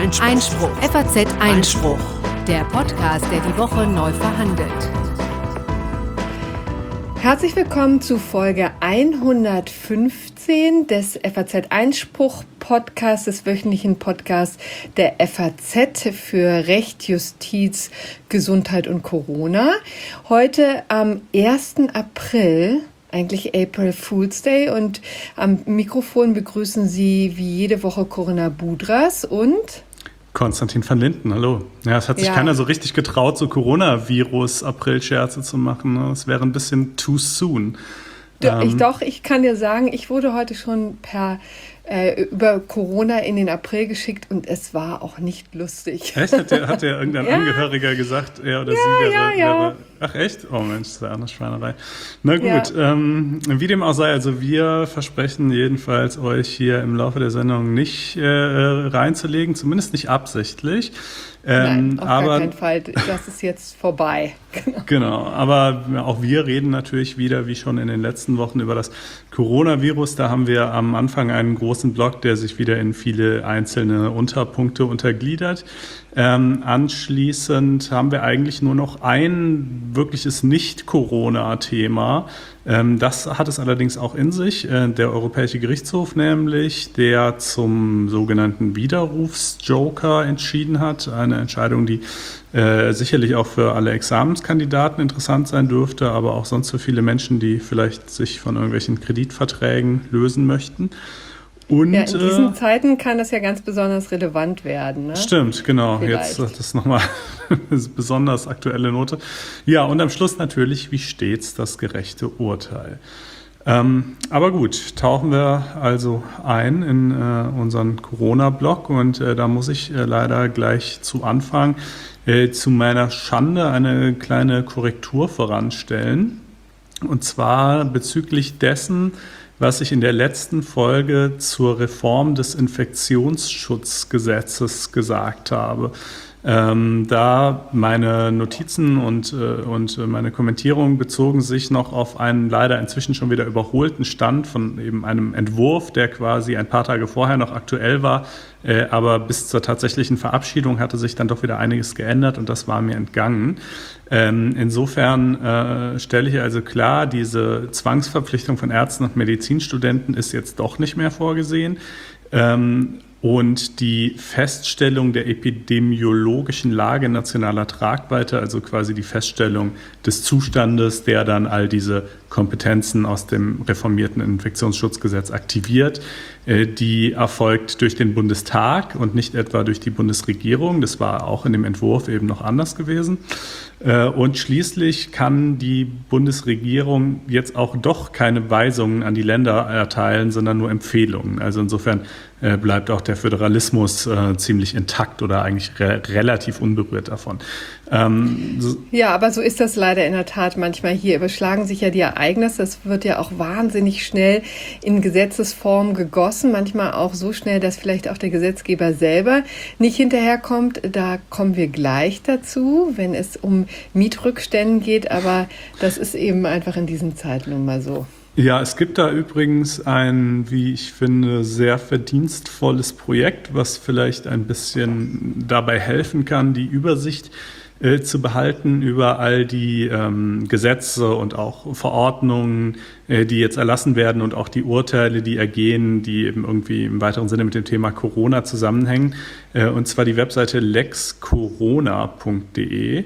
Einspruch. FAZ Einspruch. Der Podcast, der die Woche neu verhandelt. Herzlich willkommen zu Folge 115 des FAZ Einspruch Podcasts, des wöchentlichen Podcasts der FAZ für Recht, Justiz, Gesundheit und Corona. Heute am 1. April, eigentlich April Fool's Day, und am Mikrofon begrüßen Sie wie jede Woche Corinna Budras und Konstantin van Linden, hallo. Ja, es hat sich keiner so richtig getraut, so Coronavirus-April-Scherze zu machen. Das wäre ein bisschen too soon. Ich kann dir sagen, ich wurde heute schon über Corona in den April geschickt und es war auch nicht lustig. Echt? Hat der irgendein Angehöriger gesagt, er oder sie wäre... Ach echt? Oh Mensch, das ist ja eine Schweinerei. Na gut, wie dem auch sei, also wir versprechen jedenfalls, euch hier im Laufe der Sendung nicht reinzulegen, zumindest nicht absichtlich. Nein, auf gar keinen Fall. Das ist jetzt vorbei. Genau, aber auch wir reden natürlich wieder, wie schon in den letzten Wochen, über das Coronavirus. Da haben wir am Anfang einen großen Block, der sich wieder in viele einzelne Unterpunkte untergliedert. Anschließend haben wir eigentlich nur noch ein wirkliches Nicht-Corona-Thema. Das hat es allerdings auch in sich. Der Europäische Gerichtshof nämlich, der zum sogenannten Widerrufsjoker entschieden hat. Eine Entscheidung, die sicherlich auch für alle Examenskandidaten interessant sein dürfte, aber auch sonst für viele Menschen, die vielleicht sich von irgendwelchen Kreditverträgen lösen möchten. Und, in diesen Zeiten kann das ja ganz besonders relevant werden. Ne? Stimmt, genau. Vielleicht. Jetzt das nochmal eine besonders aktuelle Note. Ja, und am Schluss natürlich, wie stets das gerechte Urteil. Aber gut, tauchen wir also ein in unseren Corona-Blog und da muss ich leider gleich zu Anfang zu meiner Schande eine kleine Korrektur voranstellen. Und zwar bezüglich dessen, was ich in der letzten Folge zur Reform des Infektionsschutzgesetzes gesagt habe. Da meine Notizen und meine Kommentierungen bezogen sich noch auf einen leider inzwischen schon wieder überholten Stand von eben einem Entwurf, der quasi ein paar Tage vorher noch aktuell war, aber bis zur tatsächlichen Verabschiedung hatte sich dann doch wieder einiges geändert und das war mir entgangen. Insofern stelle ich also klar, diese Zwangsverpflichtung von Ärzten und Medizinstudenten ist jetzt doch nicht mehr vorgesehen. Und die Feststellung der epidemiologischen Lage nationaler Tragweite, also quasi die Feststellung des Zustandes, der dann all diese Kompetenzen aus dem reformierten Infektionsschutzgesetz aktiviert, die erfolgt durch den Bundestag und nicht etwa durch die Bundesregierung. Das war auch in dem Entwurf eben noch anders gewesen. Und schließlich kann die Bundesregierung jetzt auch doch keine Weisungen an die Länder erteilen, sondern nur Empfehlungen. Also insofern bleibt auch der Föderalismus ziemlich intakt oder eigentlich relativ unberührt davon. Ja, aber so ist das leider in der Tat manchmal. Hier überschlagen sich ja die Ereignisse. Es wird ja auch wahnsinnig schnell in Gesetzesform gegossen, manchmal auch so schnell, dass vielleicht auch der Gesetzgeber selber nicht hinterherkommt. Da kommen wir gleich dazu, wenn es um Mietrückständen geht, aber das ist eben einfach in diesen Zeiten nun mal so. Ja, es gibt da übrigens ein, wie ich finde, sehr verdienstvolles Projekt, was vielleicht ein bisschen dabei helfen kann, die Übersicht zu behalten über all die Gesetze und auch Verordnungen, die jetzt erlassen werden und auch die Urteile, die ergehen, die eben irgendwie im weiteren Sinne mit dem Thema Corona zusammenhängen. Und zwar die Webseite lexcorona.de.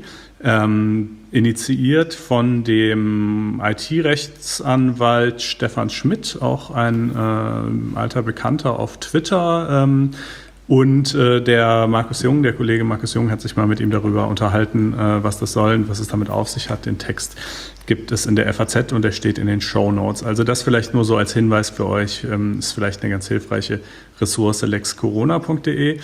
Initiiert von dem IT-Rechtsanwalt Stefan Schmidt, auch ein alter Bekannter auf Twitter. Und der Kollege Markus Jung hat sich mal mit ihm darüber unterhalten, was das soll und was es damit auf sich hat. Den Text gibt es in der FAZ und der steht in den Shownotes. Also das vielleicht nur so als Hinweis für euch, ist vielleicht eine ganz hilfreiche Ressource, lexcorona.de.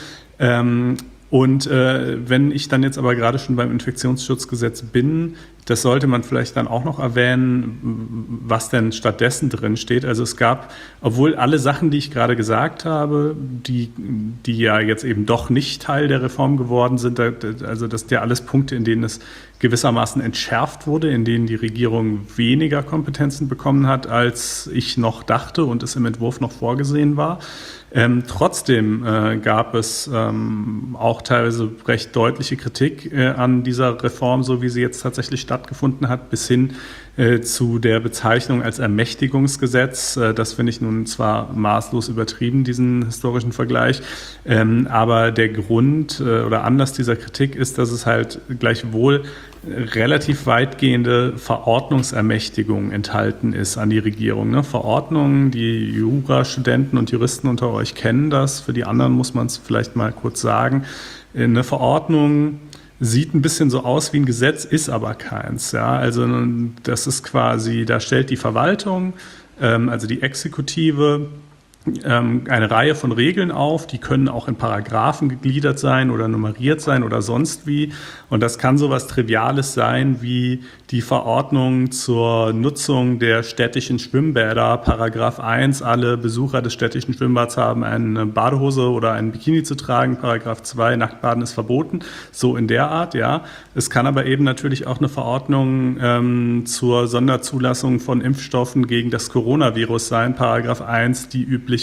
Und wenn ich dann jetzt aber gerade schon beim Infektionsschutzgesetz bin, das sollte man vielleicht dann auch noch erwähnen, was denn stattdessen drin steht. Also es gab, obwohl alle Sachen, die ich gerade gesagt habe, die ja jetzt eben doch nicht Teil der Reform geworden sind, also das sind ja alles Punkte, in denen es gewissermaßen entschärft wurde, in denen die Regierung weniger Kompetenzen bekommen hat, als ich noch dachte und es im Entwurf noch vorgesehen war. Trotzdem gab es auch teilweise recht deutliche Kritik an dieser Reform, so wie sie jetzt tatsächlich stattgefunden hat, bis hin zu der Bezeichnung als Ermächtigungsgesetz. Das finde ich nun zwar maßlos übertrieben, diesen historischen Vergleich, aber der Grund oder Anlass dieser Kritik ist, dass es halt gleichwohl relativ weitgehende Verordnungsermächtigung enthalten ist an die Regierung. Ne? Verordnungen, die Jurastudenten und Juristen unter euch kennen das, für die anderen muss man es vielleicht mal kurz sagen. Eine Verordnung sieht ein bisschen so aus wie ein Gesetz, ist aber keins. Ja? Also das ist quasi, da stellt die Verwaltung, also die Exekutive, eine Reihe von Regeln auf, die können auch in Paragraphen gegliedert sein oder nummeriert sein oder sonst wie. Und das kann so was Triviales sein wie die Verordnung zur Nutzung der städtischen Schwimmbäder. Paragraph 1, alle Besucher des städtischen Schwimmbads haben eine Badehose oder ein Bikini zu tragen. Paragraph 2, Nacktbaden ist verboten. So in der Art, ja. Es kann aber eben natürlich auch eine Verordnung zur Sonderzulassung von Impfstoffen gegen das Coronavirus sein. Paragraph 1, die üblichen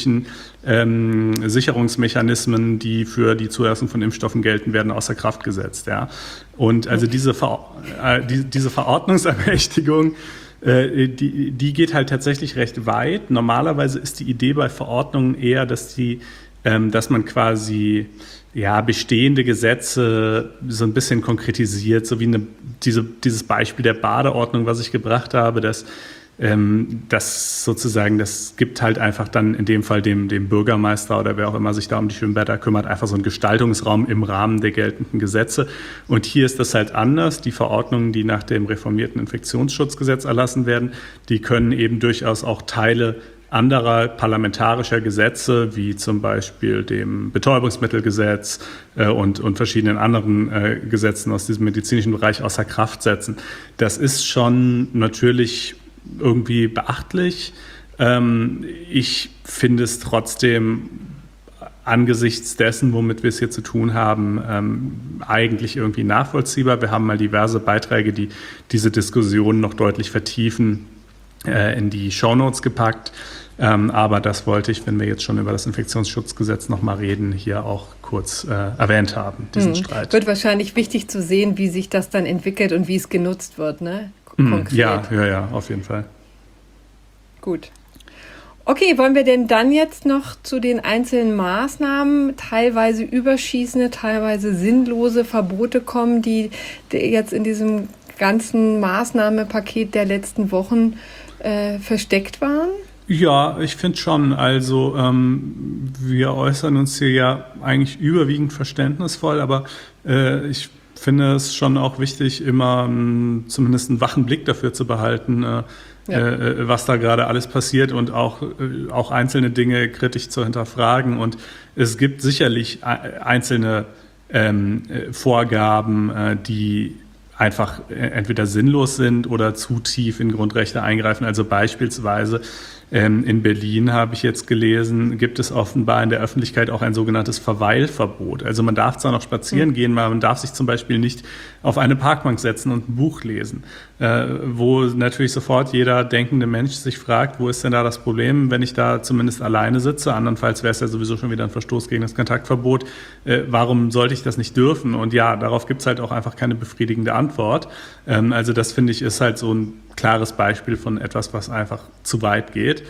Sicherungsmechanismen, die für die Zulassung von Impfstoffen gelten, werden außer Kraft gesetzt. Ja. Und also diese Verordnungsermächtigung, die geht halt tatsächlich recht weit. Normalerweise ist die Idee bei Verordnungen eher, dass man quasi bestehende Gesetze so ein bisschen konkretisiert, so wie dieses Beispiel der Badeordnung, was ich gebracht habe, das sozusagen, das gibt halt einfach dann in dem Fall dem Bürgermeister oder wer auch immer sich da um die Schwimmbäder kümmert, einfach so einen Gestaltungsraum im Rahmen der geltenden Gesetze. Und hier ist das halt anders. Die Verordnungen, die nach dem reformierten Infektionsschutzgesetz erlassen werden, die können eben durchaus auch Teile anderer parlamentarischer Gesetze, wie zum Beispiel dem Betäubungsmittelgesetz und verschiedenen anderen Gesetzen aus diesem medizinischen Bereich außer Kraft setzen. Das ist schon natürlich irgendwie beachtlich. Ich finde es trotzdem angesichts dessen, womit wir es hier zu tun haben, eigentlich irgendwie nachvollziehbar. Wir haben mal diverse Beiträge, die diese Diskussion noch deutlich vertiefen, in die Shownotes gepackt. Aber das wollte ich, wenn wir jetzt schon über das Infektionsschutzgesetz noch mal reden, hier auch kurz erwähnt haben, diesen Streit. Wird wahrscheinlich wichtig zu sehen, wie sich das dann entwickelt und wie es genutzt wird, ne? Konkret. Ja, auf jeden Fall. Gut. Okay, wollen wir denn dann jetzt noch zu den einzelnen Maßnahmen, teilweise überschießende, teilweise sinnlose Verbote kommen, die jetzt in diesem ganzen Maßnahmenpaket der letzten Wochen versteckt waren? Ja, ich finde schon. Also wir äußern uns hier ja eigentlich überwiegend verständnisvoll, aber ich finde es schon auch wichtig, immer zumindest einen wachen Blick dafür zu behalten, was da gerade alles passiert und auch einzelne Dinge kritisch zu hinterfragen. Und es gibt sicherlich einzelne Vorgaben, die einfach entweder sinnlos sind oder zu tief in Grundrechte eingreifen. Also beispielsweise in Berlin, habe ich jetzt gelesen, gibt es offenbar in der Öffentlichkeit auch ein sogenanntes Verweilverbot. Also man darf zwar noch spazieren gehen, aber man darf sich zum Beispiel nicht auf eine Parkbank setzen und ein Buch lesen. Wo natürlich sofort jeder denkende Mensch sich fragt, wo ist denn da das Problem, wenn ich da zumindest alleine sitze? Andernfalls wäre es ja sowieso schon wieder ein Verstoß gegen das Kontaktverbot. Warum sollte ich das nicht dürfen? Und ja, darauf gibt es halt auch einfach keine befriedigende Antwort. Also das, finde ich, ist halt so ein klares Beispiel von etwas, was einfach zu weit geht.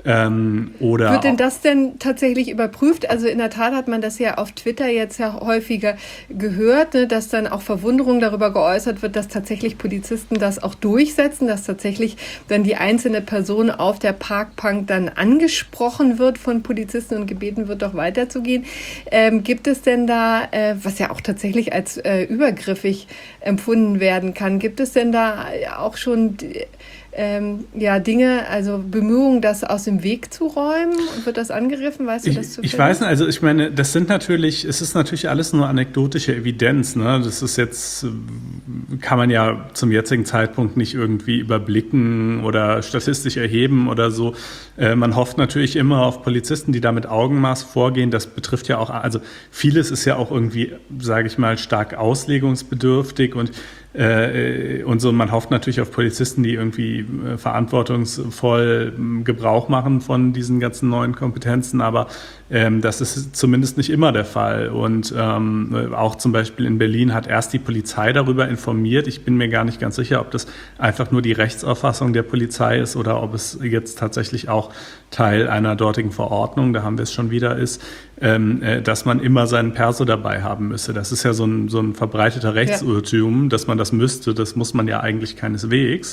Wird denn das denn tatsächlich überprüft? Also in der Tat hat man das ja auf Twitter jetzt ja häufiger gehört, ne, dass dann auch Verwunderung darüber geäußert wird, dass tatsächlich Polizisten das auch durchsetzen, dass tatsächlich dann die einzelne Person auf der Parkbank dann angesprochen wird von Polizisten und gebeten wird, doch weiterzugehen. Gibt es denn da, was ja auch tatsächlich als übergriffig empfunden werden kann, gibt es denn da auch schon Dinge, also Bemühungen, das aus dem Weg zu räumen? Wird das angegriffen? Weißt du das zufällig? Ich weiß nicht, also ich meine, es ist natürlich alles nur anekdotische Evidenz, ne? Das ist jetzt, kann man ja zum jetzigen Zeitpunkt nicht irgendwie überblicken oder statistisch erheben oder so. Man hofft natürlich immer auf Polizisten, die da mit Augenmaß vorgehen. Das betrifft ja auch, also vieles ist ja auch irgendwie, sage ich mal, stark auslegungsbedürftig und so. Man hofft natürlich auf Polizisten, die irgendwie verantwortungsvoll Gebrauch machen von diesen ganzen neuen Kompetenzen. Aber das ist zumindest nicht immer der Fall. Und auch zum Beispiel in Berlin hat erst die Polizei darüber informiert. Ich bin mir gar nicht ganz sicher, ob das einfach nur die Rechtsauffassung der Polizei ist oder ob es jetzt tatsächlich auch Teil einer dortigen Verordnung, da haben wir es schon wieder, ist, dass man immer seinen Perso dabei haben müsse. Das ist ja so ein verbreiteter Rechtsirrtum, dass man das müsste. Das muss man ja eigentlich keineswegs.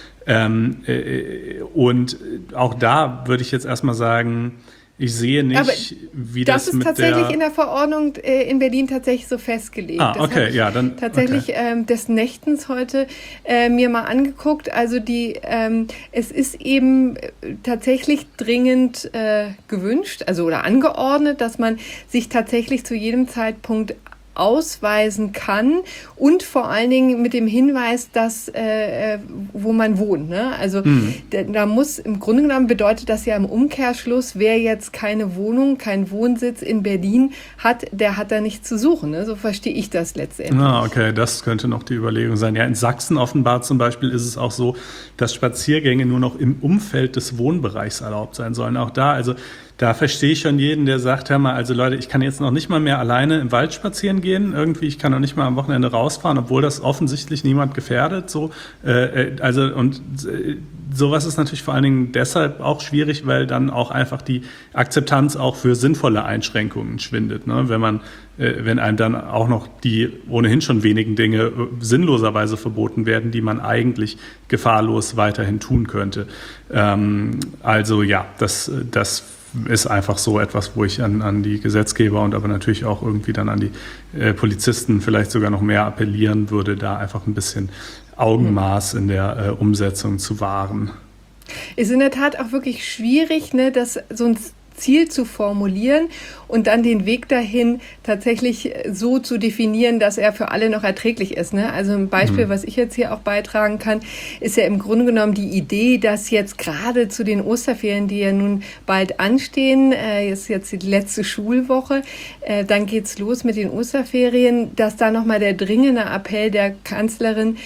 Und auch da würde ich jetzt erstmal sagen, ich sehe nicht, aber wie das mit der... Das ist tatsächlich in der Verordnung in Berlin tatsächlich so festgelegt. Okay, ja, dann... Tatsächlich des Nächtens heute mir mal angeguckt. Also es ist eben tatsächlich dringend gewünscht, also oder angeordnet, dass man sich tatsächlich zu jedem Zeitpunkt ausweisen kann und vor allen Dingen mit dem Hinweis, dass wo man wohnt. Ne? Also da muss im Grunde genommen bedeutet das ja im Umkehrschluss, wer jetzt keine Wohnung, keinen Wohnsitz in Berlin hat, der hat da nichts zu suchen. Ne? So verstehe ich das letztendlich. Okay, das könnte noch die Überlegung sein. Ja, in Sachsen offenbar zum Beispiel ist es auch so, dass Spaziergänge nur noch im Umfeld des Wohnbereichs erlaubt sein sollen. Auch da verstehe ich schon jeden, der sagt, hör mal, also Leute, ich kann jetzt noch nicht mal mehr alleine im Wald spazieren gehen. Irgendwie, ich kann noch nicht mal am Wochenende rausfahren, obwohl das offensichtlich niemand gefährdet. Sowas ist natürlich vor allen Dingen deshalb auch schwierig, weil dann auch einfach die Akzeptanz auch für sinnvolle Einschränkungen schwindet. Ne? Wenn einem dann auch noch die ohnehin schon wenigen Dinge sinnloserweise verboten werden, die man eigentlich gefahrlos weiterhin tun könnte. Das ist einfach so etwas, wo ich an die Gesetzgeber und aber natürlich auch irgendwie dann an die Polizisten vielleicht sogar noch mehr appellieren würde, da einfach ein bisschen Augenmaß in der Umsetzung zu wahren. Ist in der Tat auch wirklich schwierig, ne, das so ein Ziel zu formulieren und dann den Weg dahin tatsächlich so zu definieren, dass er für alle noch erträglich ist. Ne? Also ein Beispiel, was ich jetzt hier auch beitragen kann, ist ja im Grunde genommen die Idee, dass jetzt gerade zu den Osterferien, die ja nun bald anstehen, ist jetzt die letzte Schulwoche, dann geht's los mit den Osterferien, dass da nochmal der dringende Appell der Kanzlerin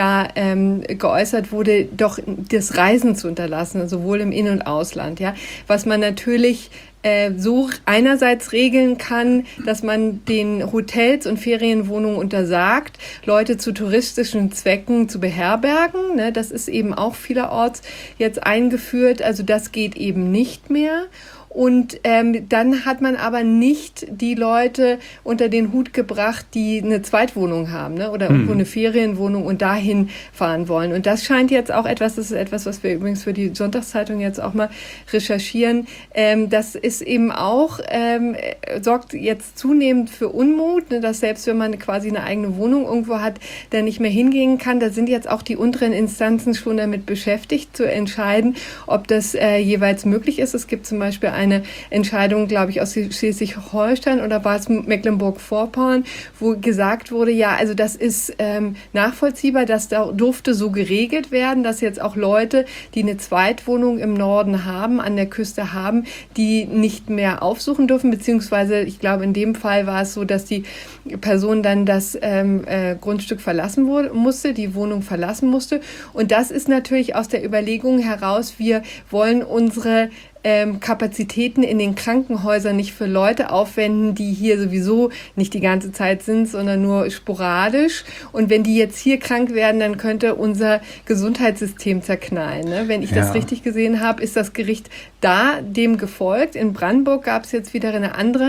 geäußert wurde, doch das Reisen zu unterlassen, sowohl im In- und Ausland. Ja? Was man natürlich so einerseits regeln kann, dass man den Hotels und Ferienwohnungen untersagt, Leute zu touristischen Zwecken zu beherbergen. Ne, das ist eben auch vielerorts jetzt eingeführt. Also das geht eben nicht mehr. Und dann hat man aber nicht die Leute unter den Hut gebracht, die eine Zweitwohnung haben, ne? Oder irgendwo eine Ferienwohnung und dahin fahren wollen. Und das scheint jetzt auch das ist etwas, was wir übrigens für die Sonntagszeitung jetzt auch mal recherchieren. Das ist eben auch, sorgt jetzt zunehmend für Unmut, ne? Dass selbst wenn man quasi eine eigene Wohnung irgendwo hat, da nicht mehr hingehen kann. Da sind jetzt auch die unteren Instanzen schon damit beschäftigt, zu entscheiden, ob das jeweils möglich ist. Es gibt zum Beispiel eine Entscheidung, glaube ich, aus Schleswig-Holstein oder war es Mecklenburg-Vorpommern, wo gesagt wurde, ja, also das ist nachvollziehbar, dass da durfte so geregelt werden, dass jetzt auch Leute, die eine Zweitwohnung im Norden haben, an der Küste haben, die nicht mehr aufsuchen dürfen, beziehungsweise ich glaube, in dem Fall war es so, dass die Person dann das Grundstück verlassen musste, die Wohnung verlassen musste. Und das ist natürlich aus der Überlegung heraus, wir wollen unsere Kapazitäten in den Krankenhäusern nicht für Leute aufwenden, die hier sowieso nicht die ganze Zeit sind, sondern nur sporadisch. Und wenn die jetzt hier krank werden, dann könnte unser Gesundheitssystem zerknallen. Ne? Wenn ich das richtig gesehen habe, ist das Gericht dem gefolgt. In Brandenburg gab es jetzt wieder eine andere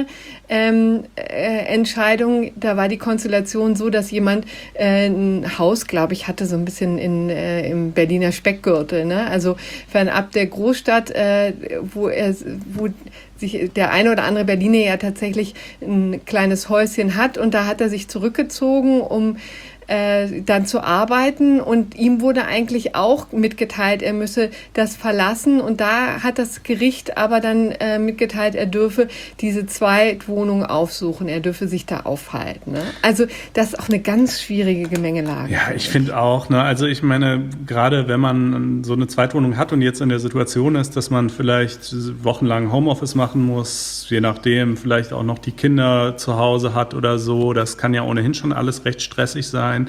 Entscheidung. Da war die Konstellation so, dass jemand ein Haus, glaube ich, hatte so ein bisschen im Berliner Speckgürtel. Ne? Also fernab der Großstadt, wo sich der eine oder andere Berliner ja tatsächlich ein kleines Häuschen hat. Und da hat er sich zurückgezogen, um dann zu arbeiten. Und ihm wurde eigentlich auch mitgeteilt, er müsse das verlassen. Und da hat das Gericht aber dann mitgeteilt, er dürfe diese Zweitwohnung aufsuchen. Er dürfe sich da aufhalten. Ne? Also das ist auch eine ganz schwierige Gemengelage. Ja, ich finde auch. Ne? Also ich meine, gerade wenn man so eine Zweitwohnung hat und jetzt in der Situation ist, dass man vielleicht wochenlang Homeoffice machen muss, je nachdem, vielleicht auch noch die Kinder zu Hause hat oder so, das kann ja ohnehin schon alles recht stressig sein. sein.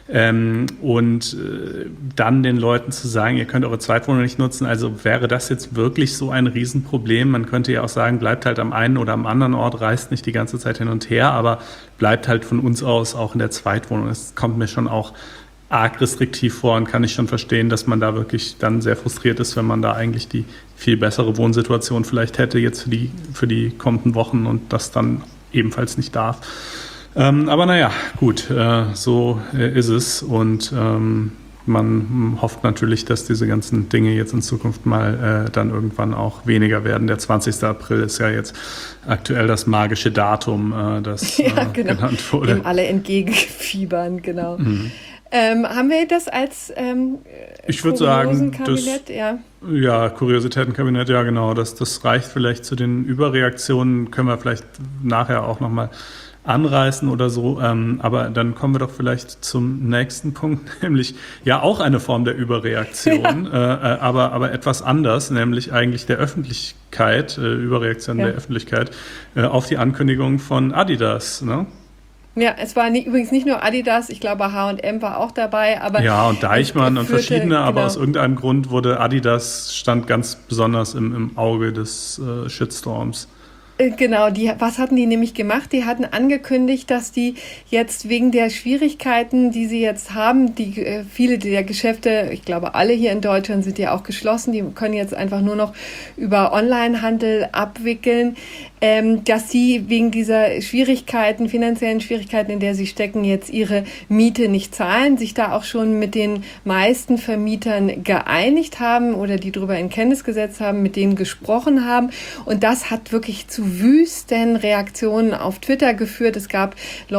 Und dann den Leuten zu sagen, ihr könnt eure Zweitwohnung nicht nutzen, also wäre das jetzt wirklich so ein Riesenproblem? Man könnte ja auch sagen, bleibt halt am einen oder am anderen Ort, reist nicht die ganze Zeit hin und her, aber bleibt halt von uns aus auch in der Zweitwohnung. Das kommt mir schon auch arg restriktiv vor und kann ich schon verstehen, dass man da wirklich dann sehr frustriert ist, wenn man da eigentlich die viel bessere Wohnsituation vielleicht hätte jetzt für die kommenden Wochen und das dann ebenfalls nicht darf. Aber naja, gut, so ist es und man hofft natürlich, dass diese ganzen Dinge jetzt in Zukunft mal dann irgendwann auch weniger werden. Der 20. April ist ja jetzt aktuell das magische Datum, das genannt wurde. Dem alle entgegenfiebern, genau. Mhm. Haben wir das als ich würde sagen, Kabinett? Ja, Kuriositätenkabinett, ja genau. Das reicht vielleicht zu den Überreaktionen, können wir vielleicht nachher auch nochmal anreißen oder so. Aber dann kommen wir doch vielleicht zum nächsten Punkt, nämlich ja auch eine Form der Überreaktion, aber etwas anders, nämlich eigentlich der Öffentlichkeit, Überreaktion der Öffentlichkeit auf die Ankündigung von Adidas, ne? Ja, es war übrigens nicht nur Adidas, ich glaube H&M war auch dabei. Aber ja, und Deichmann und verschiedene, aber aus irgendeinem Grund wurde Adidas, stand ganz besonders im Auge des Shitstorms. Genau, was hatten die nämlich gemacht? Die hatten angekündigt, dass die jetzt wegen der Schwierigkeiten, die sie jetzt haben, viele der Geschäfte, ich glaube alle hier in Deutschland sind ja auch geschlossen, die können jetzt einfach nur noch über Onlinehandel abwickeln, dass sie wegen dieser Schwierigkeiten, finanziellen Schwierigkeiten, in der sie stecken, jetzt ihre Miete nicht zahlen, sich da auch schon mit den meisten Vermietern geeinigt haben oder die darüber in Kenntnis gesetzt haben, mit denen gesprochen haben. Und das hat wirklich zu wüsten Reaktionen auf Twitter geführt. Es gab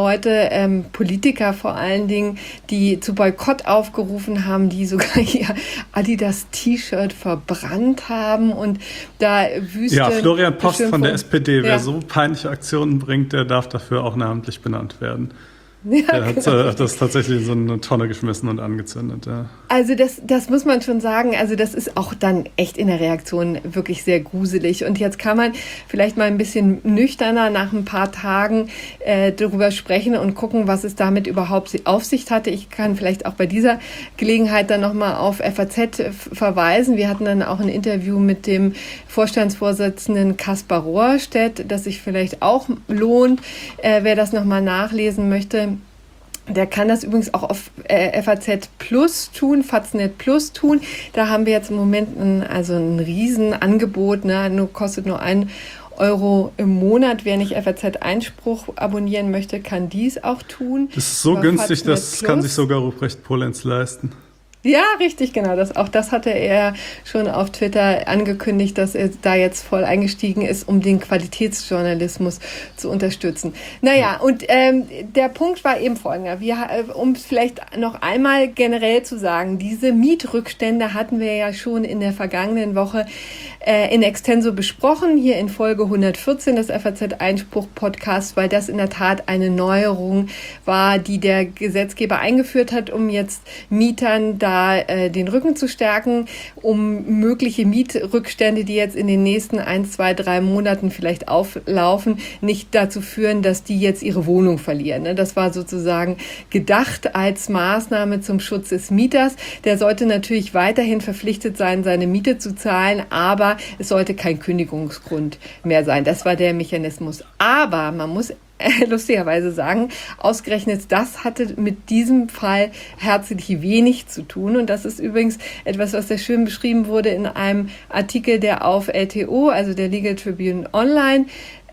Leute, Politiker vor allen Dingen, die zu Boykott aufgerufen haben, die sogar ihr Adidas-T-Shirt verbrannt haben und da wüste... Ja, Florian Post von der SPD, wer so peinliche Aktionen bringt, der darf dafür auch namentlich benannt werden. Ja, der hat das tatsächlich in so eine Tonne geschmissen und angezündet. Ja. Also das muss man schon sagen, also das ist auch dann echt in der Reaktion wirklich sehr gruselig. Und jetzt kann man vielleicht mal ein bisschen nüchterner nach ein paar Tagen darüber sprechen und gucken, was es damit überhaupt auf sich hatte. Ich kann vielleicht auch bei dieser Gelegenheit dann nochmal auf FAZ verweisen. Wir hatten dann auch ein Interview mit dem Vorstandsvorsitzenden Kaspar Rohrstedt, das sich vielleicht auch lohnt, wer das nochmal nachlesen möchte. Der kann das übrigens auch auf FAZ Plus tun, Faznet Plus tun. Da haben wir jetzt im Moment ein Riesenangebot, ne? Kostet nur 1 Euro im Monat. Wer nicht FAZ Einspruch abonnieren möchte, kann dies auch tun. Das ist so günstig, das kann sich sogar Ruprecht Polenz leisten. Ja, richtig, genau. Das hatte er schon auf Twitter angekündigt, dass er da jetzt voll eingestiegen ist, um den Qualitätsjournalismus zu unterstützen. Naja, und der Punkt war eben folgender. Um vielleicht noch einmal generell zu sagen, diese Mietrückstände hatten wir ja schon in der vergangenen Woche in extenso besprochen, hier in Folge 114 des FAZ-Einspruch-Podcasts, weil das in der Tat eine Neuerung war, die der Gesetzgeber eingeführt hat, um jetzt Mietern da den Rücken zu stärken, um mögliche Mietrückstände, die jetzt in den nächsten 1, 2, 3 Monaten vielleicht auflaufen, nicht dazu führen, dass die jetzt ihre Wohnung verlieren. Das war sozusagen gedacht als Maßnahme zum Schutz des Mieters. Der sollte natürlich weiterhin verpflichtet sein, seine Miete zu zahlen, aber es sollte kein Kündigungsgrund mehr sein. Das war der Mechanismus. Aber man muss lustigerweise sagen, ausgerechnet das hatte mit diesem Fall herzlich wenig zu tun. Und das ist übrigens etwas, was sehr schön beschrieben wurde in einem Artikel, der auf LTO, also der Legal Tribune Online,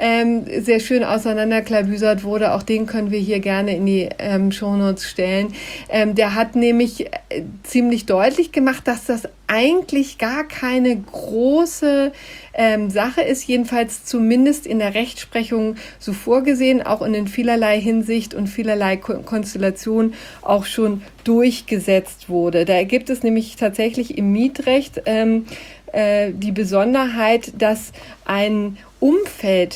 sehr schön auseinanderklabüsert wurde. Auch den können wir hier gerne in die Shownotes stellen. Der hat nämlich ziemlich deutlich gemacht, dass das eigentlich gar keine große Sache ist, jedenfalls zumindest in der Rechtsprechung so vorgesehen, auch in vielerlei Hinsicht und vielerlei Konstellation auch schon durchgesetzt wurde. Da gibt es nämlich tatsächlich im Mietrecht die Besonderheit, dass ein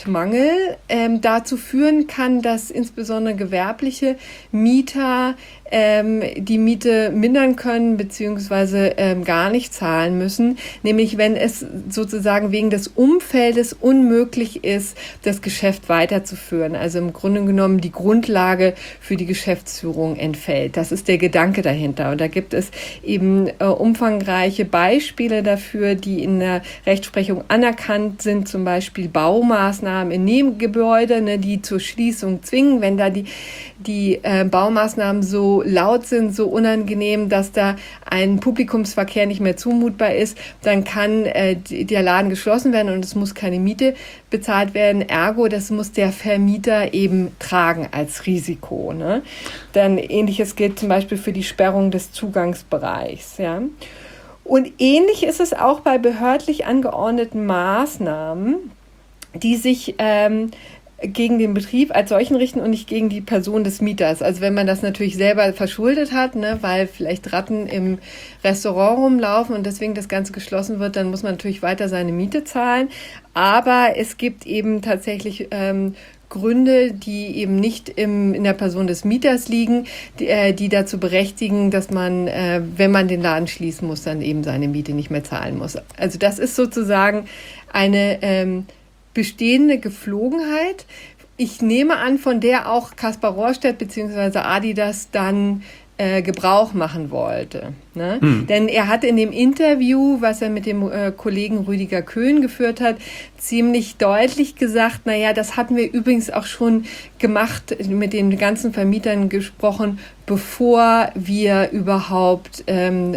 Umfeldmangel dazu führen kann, dass insbesondere gewerbliche Mieter die Miete mindern können beziehungsweise gar nicht zahlen müssen, nämlich wenn es sozusagen wegen des Umfeldes unmöglich ist, das Geschäft weiterzuführen. Also im Grunde genommen die Grundlage für die Geschäftsführung entfällt. Das ist der Gedanke dahinter. Und da gibt es eben umfangreiche Beispiele dafür, die in der Rechtsprechung anerkannt sind, zum Beispiel Baumaßnahmen in Nebengebäude, ne, die zur Schließung zwingen, wenn da die Baumaßnahmen so laut sind, so unangenehm, dass da ein Publikumsverkehr nicht mehr zumutbar ist, dann kann der Laden geschlossen werden und es muss keine Miete bezahlt werden. Ergo, das muss der Vermieter eben tragen als Risiko. Ne? Dann Ähnliches gilt zum Beispiel für die Sperrung des Zugangsbereichs. Ja? Und ähnlich ist es auch bei behördlich angeordneten Maßnahmen, die sich gegen den Betrieb als solchen richten und nicht gegen die Person des Mieters. Also wenn man das natürlich selber verschuldet hat, ne, weil vielleicht Ratten im Restaurant rumlaufen und deswegen das Ganze geschlossen wird, dann muss man natürlich weiter seine Miete zahlen. Aber es gibt eben tatsächlich Gründe, die eben nicht in der Person des Mieters liegen, die dazu berechtigen, dass man, wenn man den Laden schließen muss, dann eben seine Miete nicht mehr zahlen muss. Also das ist sozusagen eine bestehende Geflogenheit. Ich nehme an, von der auch Kaspar Rohrstedt bzw. Adidas dann Gebrauch machen wollte. Ne? Denn er hat in dem Interview, was er mit dem Kollegen Rüdiger Köhn geführt hat, ziemlich deutlich gesagt, naja, das hatten wir übrigens auch schon gemacht, mit den ganzen Vermietern gesprochen, bevor wir überhaupt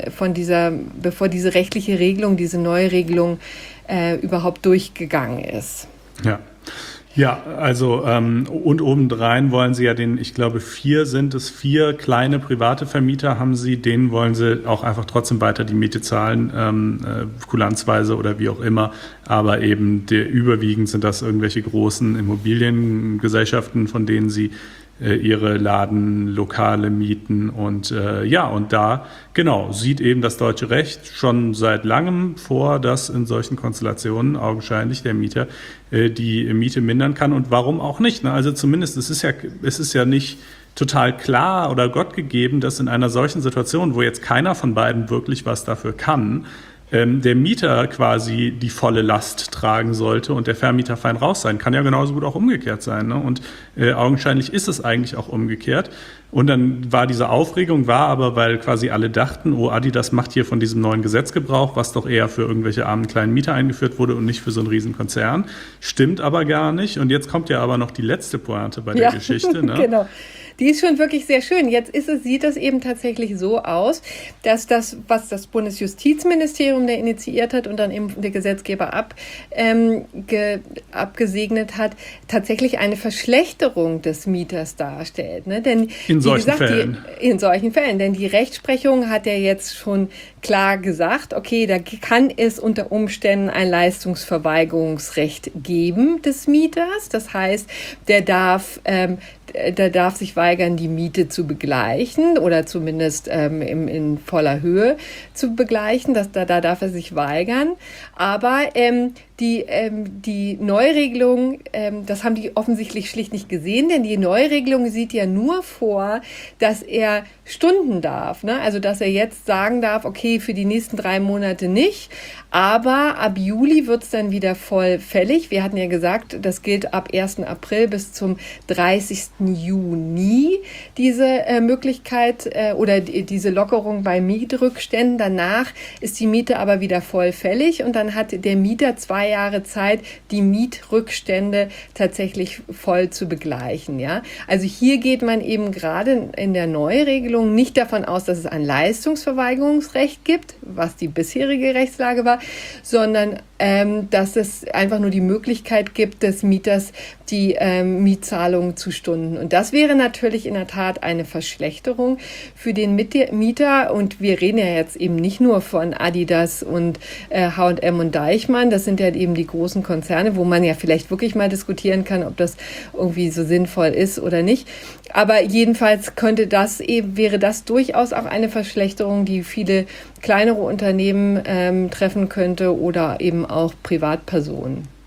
bevor diese rechtliche Regelung, diese neue Regelung überhaupt durchgegangen ist. Ja, also und obendrein wollen sie ja ich glaube 4 kleine private Vermieter denen wollen sie auch einfach trotzdem weiter die Miete zahlen, kulanzweise oder wie auch immer, aber eben überwiegend sind das irgendwelche großen Immobiliengesellschaften, von denen sie ihre Ladenlokale mieten und und da sieht eben das deutsche Recht schon seit langem vor, dass in solchen Konstellationen augenscheinlich der Mieter die Miete mindern kann und warum auch nicht, ne? Also zumindest es ist ja nicht total klar oder Gott gegeben, dass in einer solchen Situation, wo jetzt keiner von beiden wirklich was dafür kann, der Mieter quasi die volle Last tragen sollte und der Vermieter fein raus sein. Kann ja genauso gut auch umgekehrt sein. Ne? Und augenscheinlich ist es eigentlich auch umgekehrt. Und dann war diese Aufregung, aber weil quasi alle dachten, oh, Adidas macht hier von diesem neuen Gesetz Gebrauch, was doch eher für irgendwelche armen kleinen Mieter eingeführt wurde und nicht für so einen riesen Konzern. Stimmt aber gar nicht. Und jetzt kommt ja aber noch die letzte Pointe bei der Geschichte. Ne? Genau. Die ist schon wirklich sehr schön. Jetzt sieht es eben tatsächlich so aus, dass das, was das Bundesjustizministerium da initiiert hat und dann eben der Gesetzgeber abgesegnet hat, tatsächlich eine Verschlechterung des Mieters darstellt. Ne? Denn, in solchen Fällen. In solchen Fällen. Denn die Rechtsprechung hat ja jetzt schon klar gesagt, okay, da kann es unter Umständen ein Leistungsverweigerungsrecht geben des Mieters. Das heißt, der darf sich weigern, die Miete zu begleichen oder zumindest in voller Höhe zu begleichen. Da darf er sich weigern. Aber die Neuregelung, das haben die offensichtlich schlicht nicht gesehen, denn die Neuregelung sieht ja nur vor, dass er Stunden darf. Ne? Also dass er jetzt sagen darf, okay, für die nächsten 3 Monate nicht, aber ab Juli wird es dann wieder voll fällig. Wir hatten ja gesagt, das gilt ab 1. April bis zum 30. Juni, diese Möglichkeit oder diese Lockerung bei Mietrückständen. Danach ist die Miete aber wieder voll fällig und dann hat der Mieter 2 Jahre Zeit, die Mietrückstände tatsächlich voll zu begleichen. Ja? Also hier geht man eben gerade in der Neuregelung nicht davon aus, dass es ein Leistungsverweigerungsrecht gibt, was die bisherige Rechtslage war, sondern dass es einfach nur die Möglichkeit gibt, des Mieters die Mietzahlung zu stunden. Und das wäre natürlich in der Tat eine Verschlechterung für den Mieter. Und wir reden ja jetzt eben nicht nur von Adidas und H&M und Deichmann. Das sind ja eben die großen Konzerne, wo man ja vielleicht wirklich mal diskutieren kann, ob das irgendwie so sinnvoll ist oder nicht. Aber jedenfalls wäre das durchaus auch eine Verschlechterung, die viele kleinere Unternehmen treffen könnte oder eben auch Privatpersonen.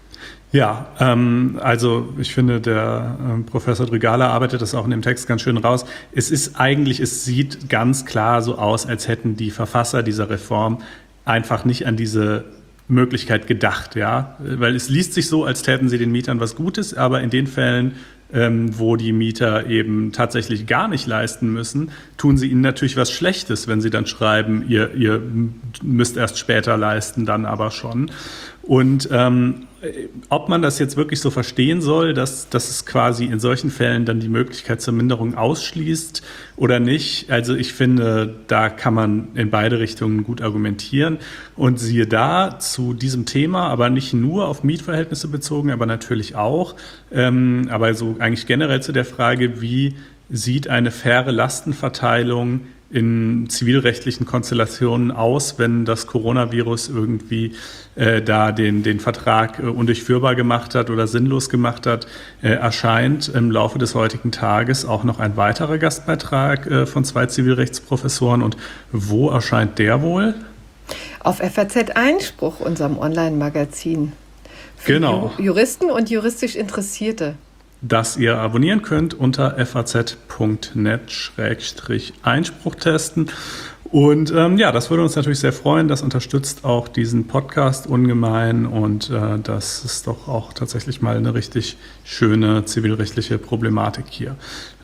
Ja, also ich finde, der Professor Drigala arbeitet das auch in dem Text ganz schön raus. Es sieht ganz klar so aus, als hätten die Verfasser dieser Reform einfach nicht an diese Möglichkeit gedacht, ja, weil es liest sich so, als täten sie den Mietern was Gutes, aber in den Fällen, wo die Mieter eben tatsächlich gar nicht leisten müssen, tun sie ihnen natürlich was Schlechtes, wenn sie dann schreiben, ihr müsst erst später leisten, dann aber schon. Und ob man das jetzt wirklich so verstehen soll, dass es quasi in solchen Fällen dann die Möglichkeit zur Minderung ausschließt oder nicht, also ich finde, da kann man in beide Richtungen gut argumentieren. Und siehe da, zu diesem Thema, aber nicht nur auf Mietverhältnisse bezogen, aber natürlich auch, aber so eigentlich generell zu der Frage, wie sieht eine faire Lastenverteilung in zivilrechtlichen Konstellationen aus, wenn das Coronavirus irgendwie da den Vertrag undurchführbar gemacht hat oder sinnlos gemacht hat, erscheint im Laufe des heutigen Tages auch noch ein weiterer Gastbeitrag von 2 Zivilrechtsprofessoren. Und wo erscheint der wohl? Auf FAZ Einspruch, unserem Online-Magazin. Für Genau. Juristen und juristisch Interessierte. Das ihr abonnieren könnt unter faz.net/Einspruch testen. Und das würde uns natürlich sehr freuen. Das unterstützt auch diesen Podcast ungemein. Und das ist doch auch tatsächlich mal eine richtig schöne zivilrechtliche Problematik hier.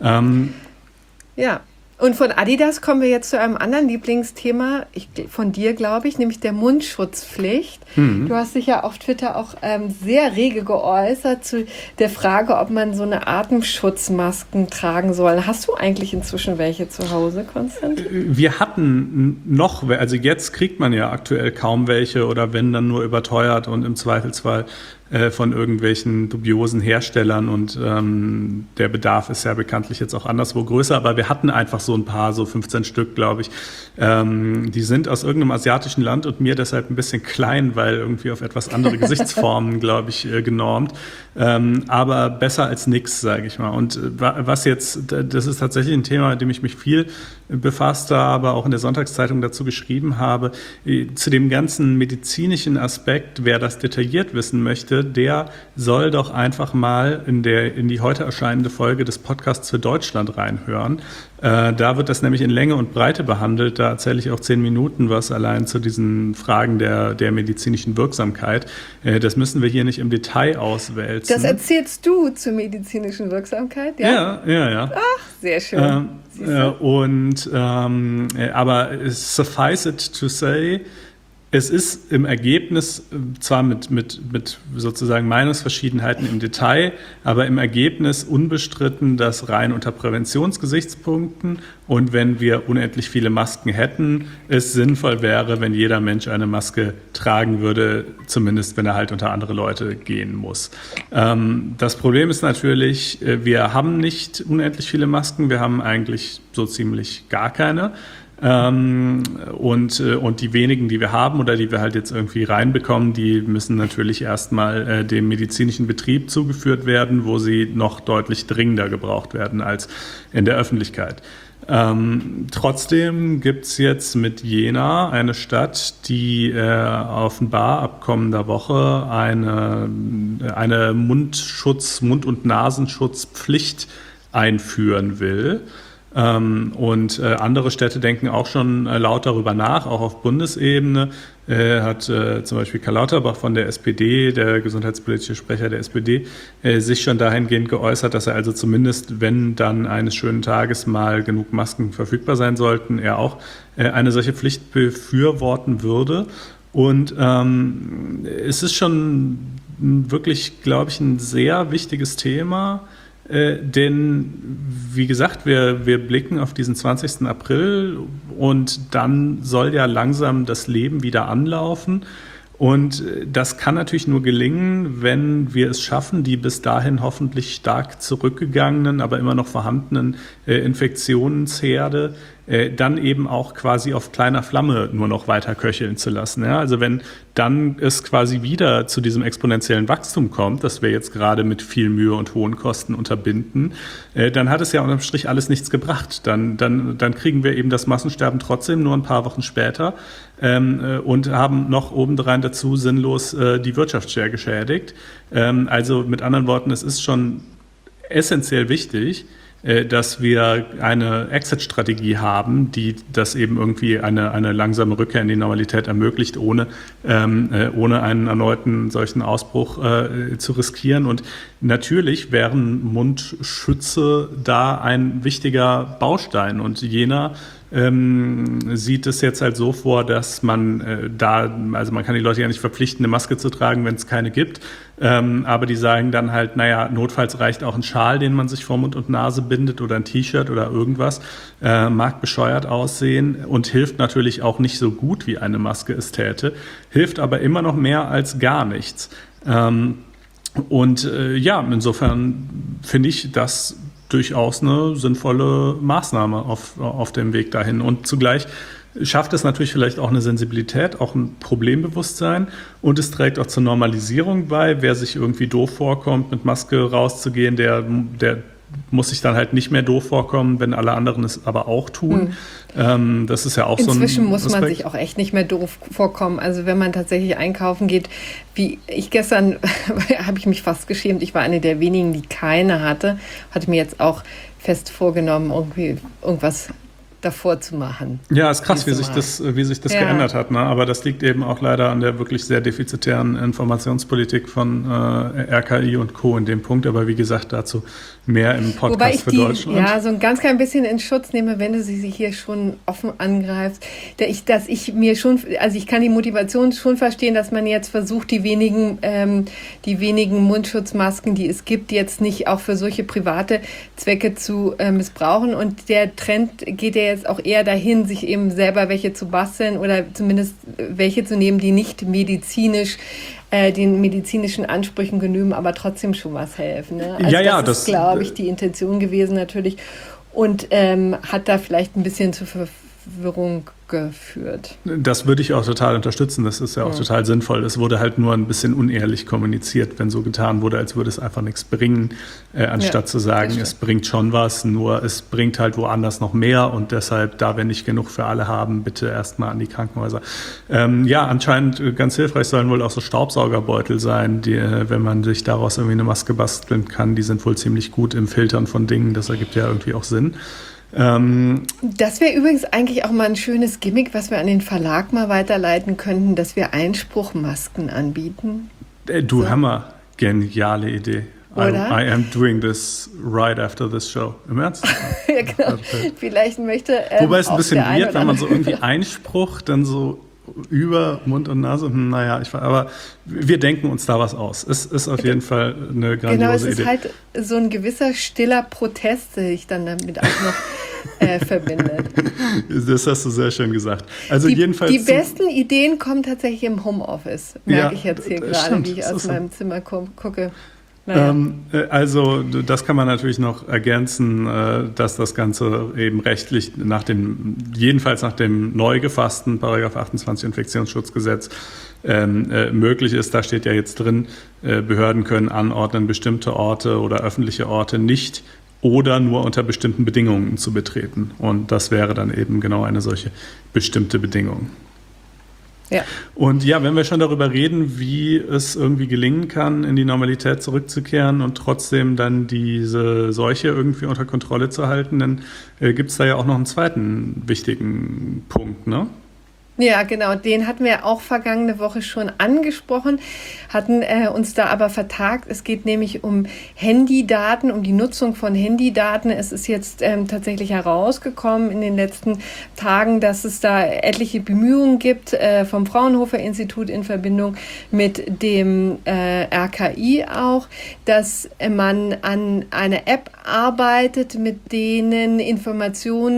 Ja. Und von Adidas kommen wir jetzt zu einem anderen Lieblingsthema, von dir, glaube ich, nämlich der Mundschutzpflicht. Du hast dich ja auf Twitter auch sehr rege geäußert zu der Frage, ob man so eine Atemschutzmasken tragen soll. Hast du eigentlich inzwischen welche zu Hause, Konstantin? Wir hatten noch, also jetzt kriegt man ja aktuell kaum welche oder wenn, dann nur überteuert und im Zweifelsfall von irgendwelchen dubiosen Herstellern und der Bedarf ist ja bekanntlich jetzt auch anderswo größer, aber wir hatten einfach so ein paar, so 15 Stück, glaube ich. Die sind aus irgendeinem asiatischen Land und mir deshalb ein bisschen klein, weil irgendwie auf etwas andere Gesichtsformen, glaube ich, genormt. Aber besser als nix, sage ich mal. Und was jetzt, das ist tatsächlich ein Thema, mit dem ich mich viel befasst habe, aber auch in der Sonntagszeitung dazu geschrieben habe, zu dem ganzen medizinischen Aspekt, wer das detailliert wissen möchte, der soll doch einfach mal in die heute erscheinende Folge des Podcasts für Deutschland reinhören. Da wird das nämlich in Länge und Breite behandelt. Da erzähle ich auch 10 Minuten was allein zu diesen Fragen der medizinischen Wirksamkeit. Das müssen wir hier nicht im Detail auswälzen. Das erzählst du zur medizinischen Wirksamkeit? Ja. Ach, sehr schön. Aber suffice it to say, es ist im Ergebnis zwar mit sozusagen Meinungsverschiedenheiten im Detail, aber im Ergebnis unbestritten, dass rein unter Präventionsgesichtspunkten und wenn wir unendlich viele Masken hätten, es sinnvoll wäre, wenn jeder Mensch eine Maske tragen würde, zumindest wenn er halt unter andere Leute gehen muss. Das Problem ist natürlich, wir haben nicht unendlich viele Masken, wir haben eigentlich so ziemlich gar keine. Und die wenigen, die wir haben oder die wir halt jetzt irgendwie reinbekommen, die müssen natürlich erstmal dem medizinischen Betrieb zugeführt werden, wo sie noch deutlich dringender gebraucht werden als in der Öffentlichkeit. Trotzdem gibt es jetzt mit Jena eine Stadt, die offenbar ab kommender Woche eine Mund- und Nasenschutzpflicht einführen will. Und andere Städte denken auch schon laut darüber nach, auch auf Bundesebene. Hat zum Beispiel Karl Lauterbach von der SPD, der gesundheitspolitische Sprecher der SPD, sich schon dahingehend geäußert, dass er also zumindest, wenn dann eines schönen Tages mal genug Masken verfügbar sein sollten, er auch eine solche Pflicht befürworten würde. Und es ist schon wirklich, glaube ich, ein sehr wichtiges Thema. Denn, wie gesagt, wir blicken auf diesen 20. April und dann soll ja langsam das Leben wieder anlaufen. Und das kann natürlich nur gelingen, wenn wir es schaffen, die bis dahin hoffentlich stark zurückgegangenen, aber immer noch vorhandenen Infektionsherde dann eben auch quasi auf kleiner Flamme nur noch weiter köcheln zu lassen. Ja? Also wenn dann es quasi wieder zu diesem exponentiellen Wachstum kommt, das wir jetzt gerade mit viel Mühe und hohen Kosten unterbinden, dann hat es ja unterm Strich alles nichts gebracht. Dann kriegen wir eben das Massensterben trotzdem nur ein paar Wochen später und haben noch obendrein dazu sinnlos die Wirtschaft schwer geschädigt. Also mit anderen Worten, es ist schon essentiell wichtig, dass wir eine Exit-Strategie haben, die das eben irgendwie eine langsame Rückkehr in die Normalität ermöglicht, ohne einen erneuten solchen Ausbruch zu riskieren. Und natürlich wären Mundschütze da ein wichtiger Baustein. Und jener sieht es jetzt halt so vor, dass man also man kann die Leute ja nicht verpflichten, eine Maske zu tragen, wenn es keine gibt. Aber die sagen dann halt, naja, notfalls reicht auch ein Schal, den man sich vor Mund und Nase bindet oder ein T-Shirt oder irgendwas. Mag bescheuert aussehen und hilft natürlich auch nicht so gut, wie eine Maske es täte, hilft aber immer noch mehr als gar nichts. Insofern finde ich das durchaus eine sinnvolle Maßnahme auf dem Weg dahin. Und zugleich schafft es natürlich vielleicht auch eine Sensibilität, auch ein Problembewusstsein und es trägt auch zur Normalisierung bei. Wer sich irgendwie doof vorkommt, mit Maske rauszugehen, der muss sich dann halt nicht mehr doof vorkommen, wenn alle anderen es aber auch tun. Das ist ja auch so ein Inzwischen muss man Aspekt. sich auch echt nicht mehr doof vorkommen. Also wenn man tatsächlich einkaufen geht, wie ich gestern, habe ich mich fast geschämt. Ich war eine der wenigen, die keine hatte mir jetzt auch fest vorgenommen, irgendwie irgendwas davor zu machen. Ja, ist krass, wie sich das geändert hat. Ne? Aber das liegt eben auch leider an der wirklich sehr defizitären Informationspolitik von RKI und Co. in dem Punkt. Aber wie gesagt, dazu mehr im Podcast für Deutschland. Ja, so ein ganz klein bisschen in Schutz nehme, wenn du sie hier schon offen angreifst. Ich kann die Motivation schon verstehen, dass man jetzt versucht, die wenigen Mundschutzmasken, die es gibt, jetzt nicht auch für solche private Zwecke zu missbrauchen. Und der Trend geht ja jetzt auch eher dahin, sich eben selber welche zu basteln oder zumindest welche zu nehmen, die nicht den medizinischen Ansprüchen genügen, aber trotzdem schon was helfen. Ne? Also das ist, glaube ich, die Intention gewesen natürlich und hat da vielleicht ein bisschen zur Verwirrung geführt. Das würde ich auch total unterstützen. Das ist ja auch total sinnvoll. Es wurde halt nur ein bisschen unehrlich kommuniziert, wenn so getan wurde, als würde es einfach nichts bringen, anstatt zu sagen, es bringt schon was, nur es bringt halt woanders noch mehr und deshalb, da wir nicht genug für alle haben, bitte erstmal an die Krankenhäuser. Anscheinend ganz hilfreich sollen wohl auch so Staubsaugerbeutel sein, die, wenn man sich daraus irgendwie eine Maske basteln kann, die sind wohl ziemlich gut im Filtern von Dingen. Das ergibt ja irgendwie auch Sinn. Das wäre übrigens eigentlich auch mal ein schönes Gimmick, was wir an den Verlag mal weiterleiten könnten, dass wir Einspruchmasken anbieten. Hammer, geniale Idee. Oder? I am doing this right after this show. Im Ernst? Ja, genau. Vielleicht möchte wobei es ein bisschen weird, wenn man so irgendwie Einspruch dann so über Mund und Nase. Aber wir denken uns da was aus. Es ist auf jeden Fall eine grandiose Idee. Genau, es ist halt so ein gewisser stiller Protest, der sich dann damit auch noch verbindet. Das hast du sehr schön gesagt. Also jedenfalls die besten Ideen kommen tatsächlich im Homeoffice, merke ich jetzt hier gerade, wie ich aus meinem Zimmer gucke. Naja. Also das kann man natürlich noch ergänzen, dass das Ganze eben rechtlich jedenfalls nach dem neu gefassten § 28 Infektionsschutzgesetz möglich ist. Da steht ja jetzt drin, Behörden können anordnen, bestimmte Orte oder öffentliche Orte nicht oder nur unter bestimmten Bedingungen zu betreten. Und das wäre dann eben genau eine solche bestimmte Bedingung. Ja. Und ja, wenn wir schon darüber reden, wie es irgendwie gelingen kann, in die Normalität zurückzukehren und trotzdem dann diese Seuche irgendwie unter Kontrolle zu halten, dann gibt es da ja auch noch einen zweiten wichtigen Punkt, ne? Ja, genau. Den hatten wir auch vergangene Woche schon angesprochen, hatten uns da aber vertagt. Es geht nämlich um Handydaten, um die Nutzung von Handydaten. Es ist jetzt tatsächlich herausgekommen in den letzten Tagen, dass es da etliche Bemühungen gibt vom Fraunhofer Institut in Verbindung mit dem RKI auch, dass man an einer App arbeitet, mit denen Informationen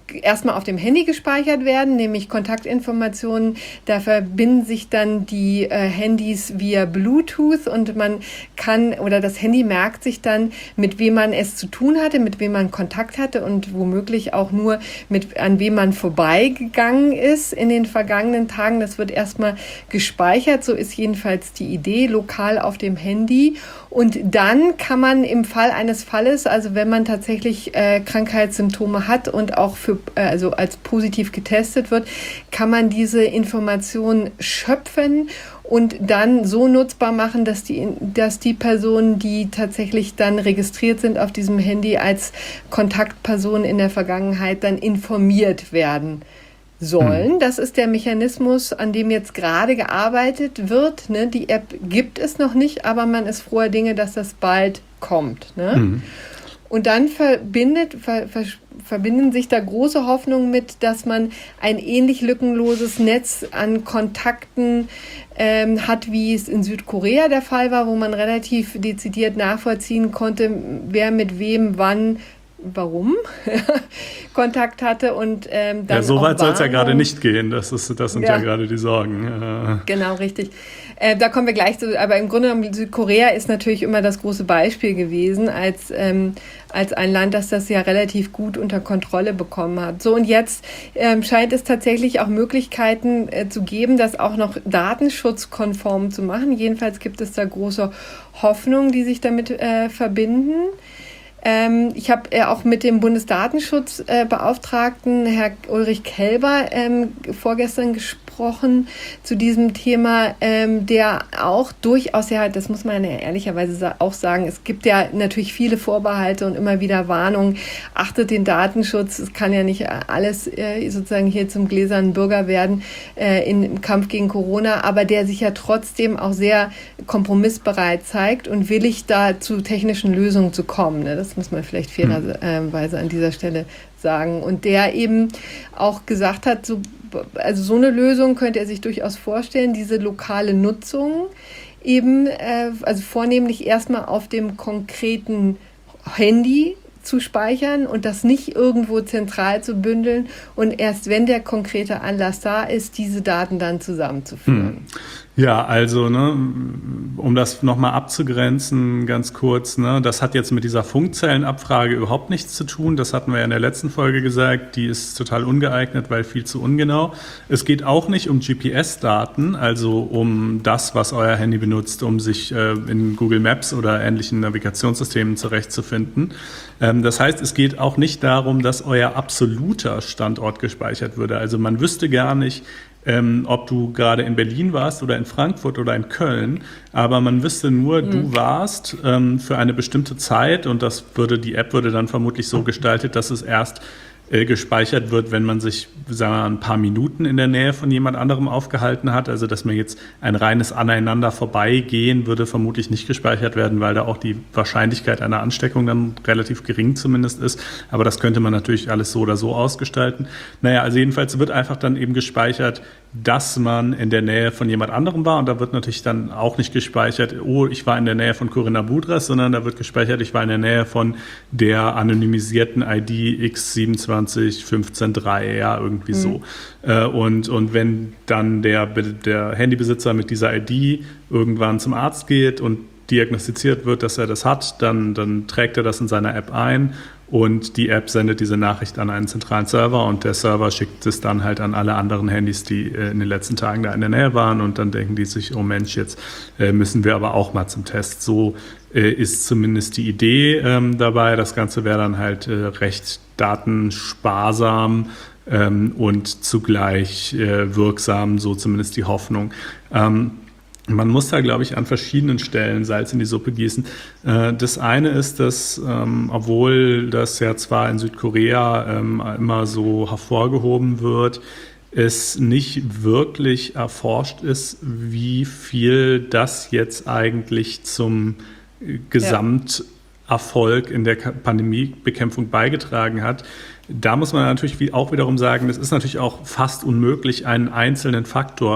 erstmal auf dem Handy gespeichert werden, nämlich Kontaktinformationen. Da verbinden sich dann die Handys via Bluetooth und man kann, oder das Handy merkt sich dann, mit wem man es zu tun hatte, mit wem man Kontakt hatte und womöglich auch nur an wem man vorbeigegangen ist in den vergangenen Tagen. Das wird erstmal gespeichert, so ist jedenfalls die Idee, lokal auf dem Handy. Und dann kann man im Fall eines Falles, also wenn man tatsächlich Krankheitssymptome hat und auch also als positiv getestet wird, kann man diese Informationen schöpfen und dann so nutzbar machen, dass die Personen, die tatsächlich dann registriert sind auf diesem Handy als Kontaktpersonen in der Vergangenheit, dann informiert werden sollen. Das ist der Mechanismus, an dem jetzt gerade gearbeitet wird. Ne? Die App gibt es noch nicht, aber man ist froher Dinge, dass das bald kommt. Ne? Und dann verbinden sich da große Hoffnungen mit, dass man ein ähnlich lückenloses Netz an Kontakten hat, wie es in Südkorea der Fall war, wo man relativ dezidiert nachvollziehen konnte, wer mit wem wann warum Kontakt hatte und dann ja, so weit soll es ja gerade nicht gehen. Das sind ja gerade die Sorgen. Genau, richtig. Da kommen wir gleich zu. Aber im Grunde genommen, Südkorea ist natürlich immer das große Beispiel gewesen als ein Land, das ja relativ gut unter Kontrolle bekommen hat. So, und jetzt scheint es tatsächlich auch Möglichkeiten zu geben, das auch noch datenschutzkonform zu machen. Jedenfalls gibt es da große Hoffnungen, die sich damit verbinden. Ich habe auch mit dem Bundesdatenschutzbeauftragten, Herr Ulrich Kelber, vorgestern gesprochen zu diesem Thema, der auch durchaus, das muss man ja ehrlicherweise auch sagen, es gibt ja natürlich viele Vorbehalte und immer wieder Warnungen, achtet den Datenschutz, es kann ja nicht alles sozusagen hier zum gläsernen Bürger werden im Kampf gegen Corona, aber der sich ja trotzdem auch sehr kompromissbereit zeigt und willig da zu technischen Lösungen zu kommen. Ne? Das muss man vielleicht fairerweise an dieser Stelle sagen. Und der eben auch gesagt hat, so eine Lösung könnte er sich durchaus vorstellen, diese lokale Nutzung eben, also vornehmlich erstmal auf dem konkreten Handy zu speichern und das nicht irgendwo zentral zu bündeln und erst wenn der konkrete Anlass da ist, diese Daten dann zusammenzuführen. Ja, also um das nochmal abzugrenzen, ganz kurz, das hat jetzt mit dieser Funkzellenabfrage überhaupt nichts zu tun. Das hatten wir ja in der letzten Folge gesagt, die ist total ungeeignet, weil viel zu ungenau. Es geht auch nicht um GPS-Daten, also um das, was euer Handy benutzt, um sich in Google Maps oder ähnlichen Navigationssystemen zurechtzufinden. Das heißt, es geht auch nicht darum, dass euer absoluter Standort gespeichert würde. Also man wüsste gar nicht, ob du gerade in Berlin warst oder in Frankfurt oder in Köln, aber man wüsste nur, du warst für eine bestimmte Zeit und die App würde dann vermutlich so gestaltet, dass es erst gespeichert wird, wenn man sich, sagen wir mal, ein paar Minuten in der Nähe von jemand anderem aufgehalten hat. Also dass man jetzt ein reines Aneinander vorbeigehen würde vermutlich nicht gespeichert werden, weil da auch die Wahrscheinlichkeit einer Ansteckung dann relativ gering zumindest ist. Aber das könnte man natürlich alles so oder so ausgestalten. Naja, also jedenfalls wird einfach dann eben gespeichert, dass man in der Nähe von jemand anderem war. Und da wird natürlich dann auch nicht gespeichert, oh, ich war in der Nähe von Corinna Budras, sondern da wird gespeichert, ich war in der Nähe von der anonymisierten ID X27153, ja, irgendwie so. Und wenn dann der Handybesitzer mit dieser ID irgendwann zum Arzt geht und diagnostiziert wird, dass er das hat, dann trägt er das in seiner App ein und die App sendet diese Nachricht an einen zentralen Server und der Server schickt es dann halt an alle anderen Handys, die in den letzten Tagen da in der Nähe waren und dann denken die sich, oh Mensch, jetzt müssen wir aber auch mal zum Test. So ist zumindest die Idee dabei. Das Ganze wäre dann halt recht datensparsam und zugleich wirksam, so zumindest die Hoffnung. Man muss da, glaube ich, an verschiedenen Stellen Salz in die Suppe gießen. Das eine ist, dass, obwohl das ja zwar in Südkorea immer so hervorgehoben wird, es nicht wirklich erforscht ist, wie viel das jetzt eigentlich zum Gesamterfolg in der Pandemiebekämpfung beigetragen hat. Da muss man natürlich auch wiederum sagen, es ist natürlich auch fast unmöglich, einen einzelnen Faktor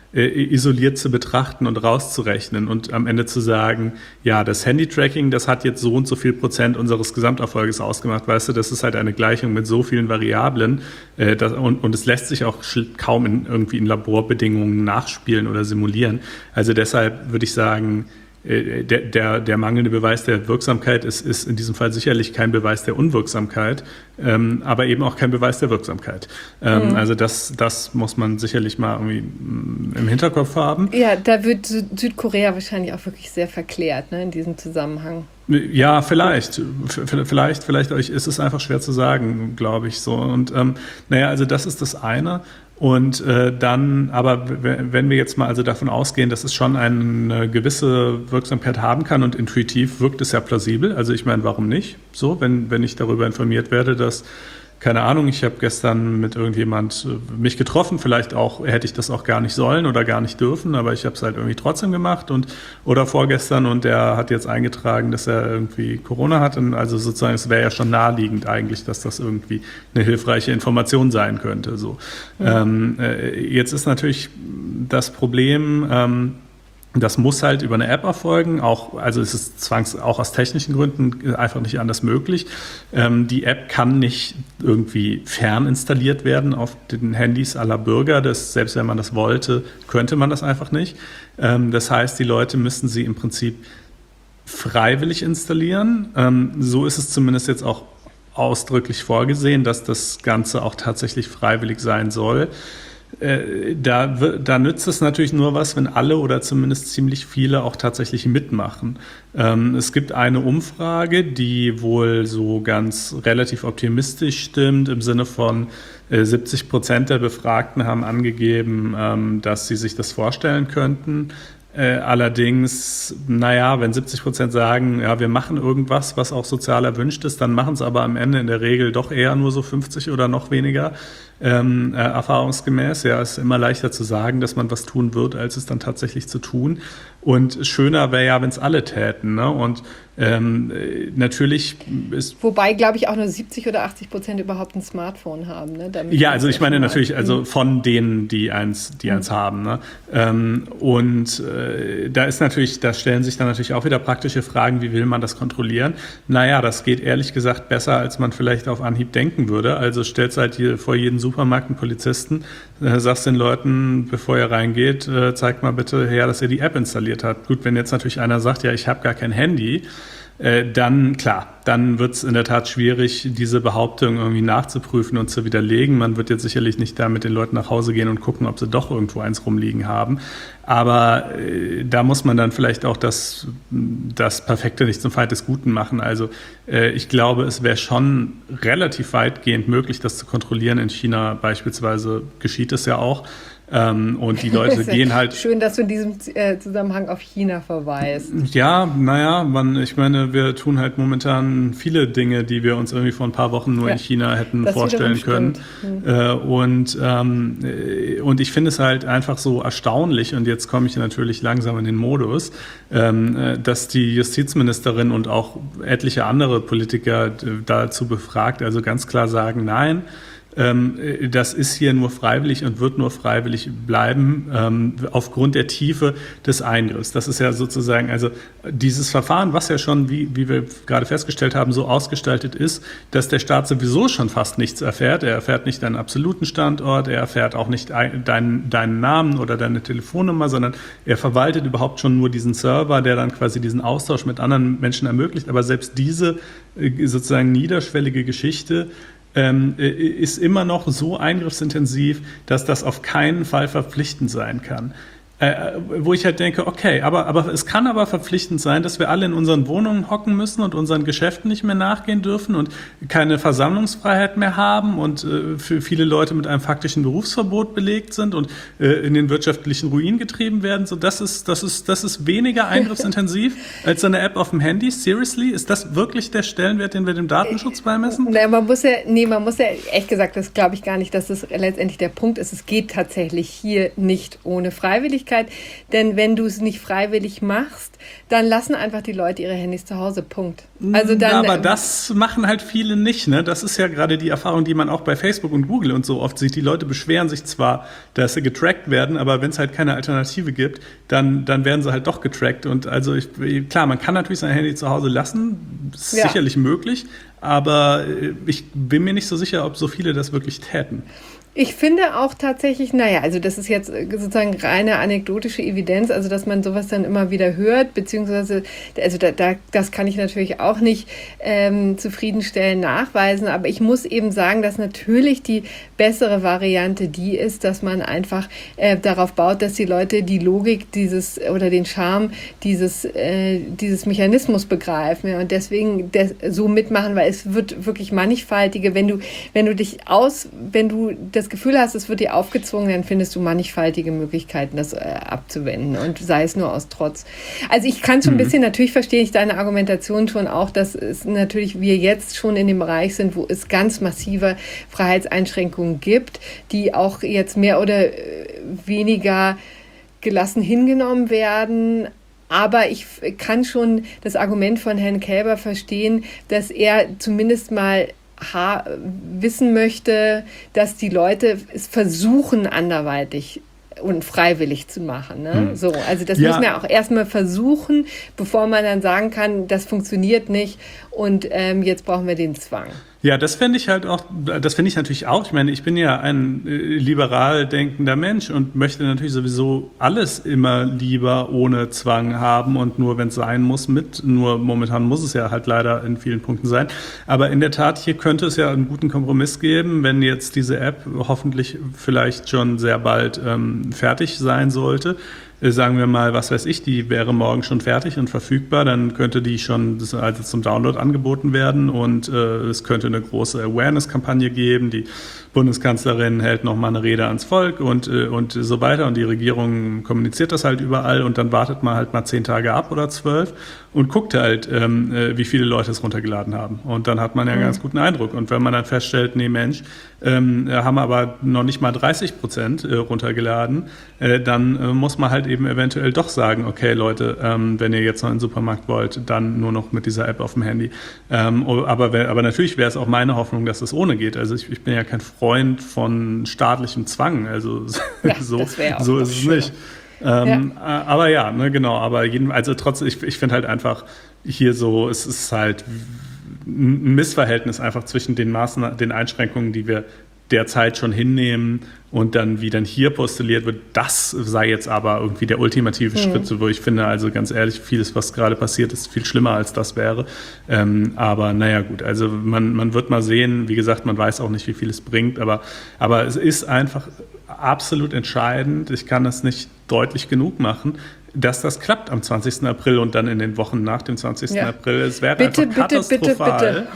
isoliert zu betrachten und rauszurechnen und am Ende zu sagen, ja, das Handy-Tracking, das hat jetzt so und so viel Prozent unseres Gesamterfolges ausgemacht. Weißt du, das ist halt eine Gleichung mit so vielen Variablen und es lässt sich auch kaum irgendwie in Laborbedingungen nachspielen oder simulieren. Also deshalb würde ich sagen, der mangelnde Beweis der Wirksamkeit ist in diesem Fall sicherlich kein Beweis der Unwirksamkeit, aber eben auch kein Beweis der Wirksamkeit. Also das muss man sicherlich mal irgendwie im Hinterkopf haben. Ja, da wird Südkorea wahrscheinlich auch wirklich sehr verklärt, ne, in diesem Zusammenhang. Ja, vielleicht euch ist es einfach schwer zu sagen, glaube ich so. Und also das ist das eine. Und dann, aber wenn wir jetzt mal also davon ausgehen, dass es schon eine gewisse Wirksamkeit haben kann und intuitiv wirkt es ja plausibel, also ich meine, warum nicht? So, wenn ich darüber informiert werde, dass, keine Ahnung, ich habe gestern mit irgendjemand mich getroffen, vielleicht auch hätte ich das auch gar nicht sollen oder gar nicht dürfen, aber ich habe es halt irgendwie trotzdem gemacht oder vorgestern und der hat jetzt eingetragen, dass er irgendwie Corona hat und also sozusagen es wäre ja schon naheliegend eigentlich, dass das irgendwie eine hilfreiche Information sein könnte. So. Ja. Jetzt ist natürlich das Problem, das muss halt über eine App erfolgen, also es ist auch aus technischen Gründen einfach nicht anders möglich. Die App kann nicht irgendwie ferninstalliert werden auf den Handys aller Bürger. Selbst wenn man das wollte, könnte man das einfach nicht. Das heißt, die Leute müssten sie im Prinzip freiwillig installieren. So ist es zumindest jetzt auch ausdrücklich vorgesehen, dass das Ganze auch tatsächlich freiwillig sein soll. Da nützt es natürlich nur was, wenn alle oder zumindest ziemlich viele auch tatsächlich mitmachen. Es gibt eine Umfrage, die wohl so ganz relativ optimistisch stimmt, im Sinne von 70% der Befragten haben angegeben, dass sie sich das vorstellen könnten. Allerdings, wenn 70% sagen, ja, wir machen irgendwas, was auch sozial erwünscht ist, dann machen es aber am Ende in der Regel doch eher nur so 50 oder noch weniger erfahrungsgemäß. Ja, es ist immer leichter zu sagen, dass man was tun wird, als es dann tatsächlich zu tun. Und schöner wäre ja, wenn es alle täten. Ne? Und natürlich ist... Wobei, glaube ich, auch nur 70 oder 80% überhaupt ein Smartphone haben. Ne? Ja, also ich meine natürlich, also von denen, die eins haben. Ne? Da stellen sich dann natürlich auch wieder praktische Fragen, wie will man das kontrollieren? Naja, das geht ehrlich gesagt besser, als man vielleicht auf Anhieb denken würde. Also stellst halt hier vor jeden Supermarkt einen Polizisten, sagst den Leuten, bevor ihr reingeht, zeigt mal bitte her, dass ihr die App installiert habt. Gut, wenn jetzt natürlich einer sagt, ja, ich habe gar kein Handy, dann wird es in der Tat schwierig, diese Behauptung irgendwie nachzuprüfen und zu widerlegen. Man wird jetzt sicherlich nicht da mit den Leuten nach Hause gehen und gucken, ob sie doch irgendwo eins rumliegen haben. Aber da muss man dann vielleicht auch das Perfekte nicht zum Feind des Guten machen. Also ich glaube, es wäre schon relativ weitgehend möglich, das zu kontrollieren. In China beispielsweise geschieht es ja auch. Und die Leute gehen halt... Schön, dass du in diesem Zusammenhang auf China verweist. Ja, ich meine, wir tun halt momentan viele Dinge, die wir uns irgendwie vor ein paar Wochen nur in China hätten vorstellen können. Und ich finde es halt einfach so erstaunlich, und jetzt komme ich natürlich langsam in den Modus, dass die Justizministerin und auch etliche andere Politiker dazu befragt, also ganz klar sagen, nein, das ist hier nur freiwillig und wird nur freiwillig bleiben, aufgrund der Tiefe des Eingriffs. Das ist ja sozusagen, also dieses Verfahren, was ja schon, wie wir gerade festgestellt haben, so ausgestaltet ist, dass der Staat sowieso schon fast nichts erfährt. Er erfährt nicht deinen absoluten Standort, er erfährt auch nicht deinen Namen oder deine Telefonnummer, sondern er verwaltet überhaupt schon nur diesen Server, der dann quasi diesen Austausch mit anderen Menschen ermöglicht. Aber selbst diese sozusagen niederschwellige Geschichte ist immer noch so eingriffsintensiv, dass das auf keinen Fall verpflichtend sein kann. Wo ich halt denke, okay, aber es kann aber verpflichtend sein, dass wir alle in unseren Wohnungen hocken müssen und unseren Geschäften nicht mehr nachgehen dürfen und keine Versammlungsfreiheit mehr haben und für viele Leute mit einem faktischen Berufsverbot belegt sind und in den wirtschaftlichen Ruin getrieben werden. So, das ist weniger eingriffsintensiv als so eine App auf dem Handy. Seriously? Ist das wirklich der Stellenwert, den wir dem Datenschutz beimessen? Man muss ja, ehrlich gesagt, das glaube ich gar nicht, dass das letztendlich der Punkt ist. Es geht tatsächlich hier nicht ohne Freiwilligkeit. Möglichkeit, denn wenn du es nicht freiwillig machst, dann lassen einfach die Leute ihre Handys zu Hause, Punkt. Also dann, aber das machen halt viele nicht, ne? Das ist ja gerade die Erfahrung, die man auch bei Facebook und Google und so oft sieht. Die Leute beschweren sich zwar, dass sie getrackt werden, aber wenn es halt keine Alternative gibt, dann werden sie halt doch getrackt. Und also klar, man kann natürlich sein Handy zu Hause lassen, ist sicherlich möglich, aber ich bin mir nicht so sicher, ob so viele das wirklich täten. Ich finde auch tatsächlich, also das ist jetzt sozusagen reine anekdotische Evidenz, also dass man sowas dann immer wieder hört, beziehungsweise, also das kann ich natürlich auch nicht zufriedenstellend nachweisen, aber ich muss eben sagen, dass natürlich die bessere Variante die ist, dass man einfach darauf baut, dass die Leute die Logik oder den Charme dieses Mechanismus begreifen, und deswegen so mitmachen, weil es wird wirklich mannigfaltige, wenn du das Gefühl hast, es wird dir aufgezwungen, dann findest du mannigfaltige Möglichkeiten, das abzuwenden, und sei es nur aus Trotz. Also ich kann schon ein bisschen, natürlich verstehe ich deine Argumentation schon auch, dass es natürlich wir jetzt schon in dem Bereich sind, wo es ganz massive Freiheitseinschränkungen gibt, die auch jetzt mehr oder weniger gelassen hingenommen werden. Aber ich kann schon das Argument von Herrn Kälber verstehen, dass er zumindest mal wissen möchte, dass die Leute es versuchen, anderweitig und freiwillig zu machen. Ne? So, also das müssen wir auch erstmal versuchen, bevor man dann sagen kann, das funktioniert nicht und jetzt brauchen wir den Zwang. Ja, das finde ich natürlich auch. Ich meine, ich bin ja ein liberal denkender Mensch und möchte natürlich sowieso alles immer lieber ohne Zwang haben und nur, wenn es sein muss, mit. Nur momentan muss es ja halt leider in vielen Punkten sein. Aber in der Tat, hier könnte es ja einen guten Kompromiss geben, wenn jetzt diese App hoffentlich vielleicht schon sehr bald fertig sein sollte. Sagen wir mal, was weiß ich, die wäre morgen schon fertig und verfügbar, dann könnte die schon also zum Download angeboten werden und es könnte eine große Awareness-Kampagne geben. Die Bundeskanzlerin hält nochmal eine Rede ans Volk und so weiter, und die Regierung kommuniziert das halt überall, und dann wartet man halt mal 10 Tage ab oder 12 und guckt halt, wie viele Leute es runtergeladen haben, und dann hat man ja einen ganz guten Eindruck. Und wenn man dann feststellt, nee Mensch, haben aber noch nicht mal 30% runtergeladen, dann muss man halt eben eventuell doch sagen, okay Leute, wenn ihr jetzt noch in den Supermarkt wollt, dann nur noch mit dieser App auf dem Handy. Aber natürlich wäre es auch meine Hoffnung, dass es ohne geht. Also ich bin ja kein Freund von staatlichem Zwang, also so ist es nicht. Aber ja, ne, genau, aber also trotzdem, ich finde halt einfach hier so, es ist halt ein Missverhältnis einfach zwischen den Einschränkungen, die wir derzeit schon hinnehmen, und dann, wie dann hier postuliert wird, das sei jetzt aber irgendwie der ultimative Schritt, wo ich finde, also ganz ehrlich, vieles, was gerade passiert, ist viel schlimmer, als das wäre. Aber naja, gut, also man wird mal sehen, wie gesagt, man weiß auch nicht, wie viel es bringt, aber es ist einfach absolut entscheidend, ich kann das nicht deutlich genug machen, dass das klappt am 20. April und dann in den Wochen nach dem 20. April. Es wäre einfach katastrophal,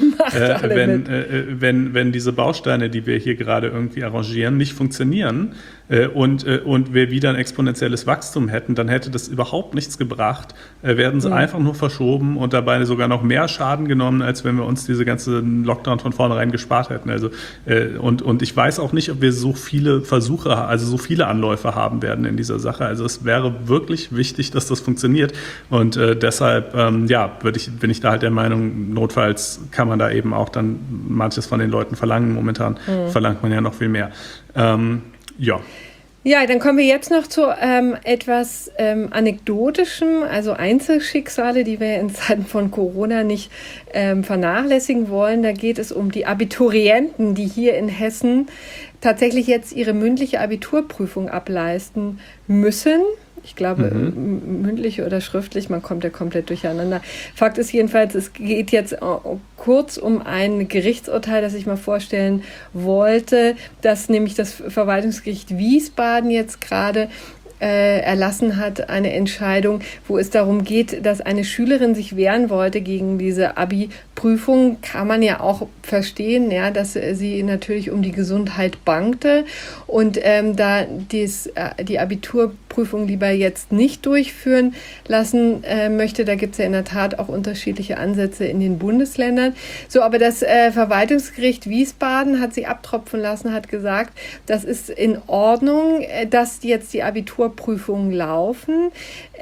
wenn diese Bausteine, die wir hier gerade irgendwie arrangieren, nicht funktionieren und wir wieder ein exponentielles Wachstum hätten, dann hätte das überhaupt nichts gebracht. Werden sie einfach nur verschoben und dabei sogar noch mehr Schaden genommen, als wenn wir uns diese ganzen Lockdown von vornherein gespart hätten. Also und ich weiß auch nicht, ob wir so viele Versuche, also so viele Anläufe haben werden in dieser Sache. Also es wäre wirklich wichtig, dass das funktioniert, und deshalb bin ich da halt der Meinung, notfalls kann man da eben auch dann manches von den Leuten verlangen. Momentan verlangt man ja noch viel mehr. Ja, dann kommen wir jetzt noch zu etwas Anekdotischem, also Einzelschicksale, die wir in Zeiten von Corona nicht vernachlässigen wollen. Da geht es um die Abiturienten, die hier in Hessen tatsächlich jetzt ihre mündliche Abiturprüfung ableisten müssen. Ich glaube, mündlich oder schriftlich, man kommt ja komplett durcheinander. Fakt ist jedenfalls, es geht jetzt kurz um ein Gerichtsurteil, das ich mal vorstellen wollte, das nämlich das Verwaltungsgericht Wiesbaden jetzt gerade erlassen hat, eine Entscheidung, wo es darum geht, dass eine Schülerin sich wehren wollte gegen diese Abi-Prüfung. Kann man ja auch verstehen, ja, dass sie natürlich um die Gesundheit bangte und da die Abiturprüfung Prüfung lieber jetzt nicht durchführen lassen möchte. Da gibt es ja in der Tat auch unterschiedliche Ansätze in den Bundesländern. So, aber das Verwaltungsgericht Wiesbaden hat sie abtropfen lassen, hat gesagt, das ist in Ordnung, dass jetzt die Abiturprüfungen laufen.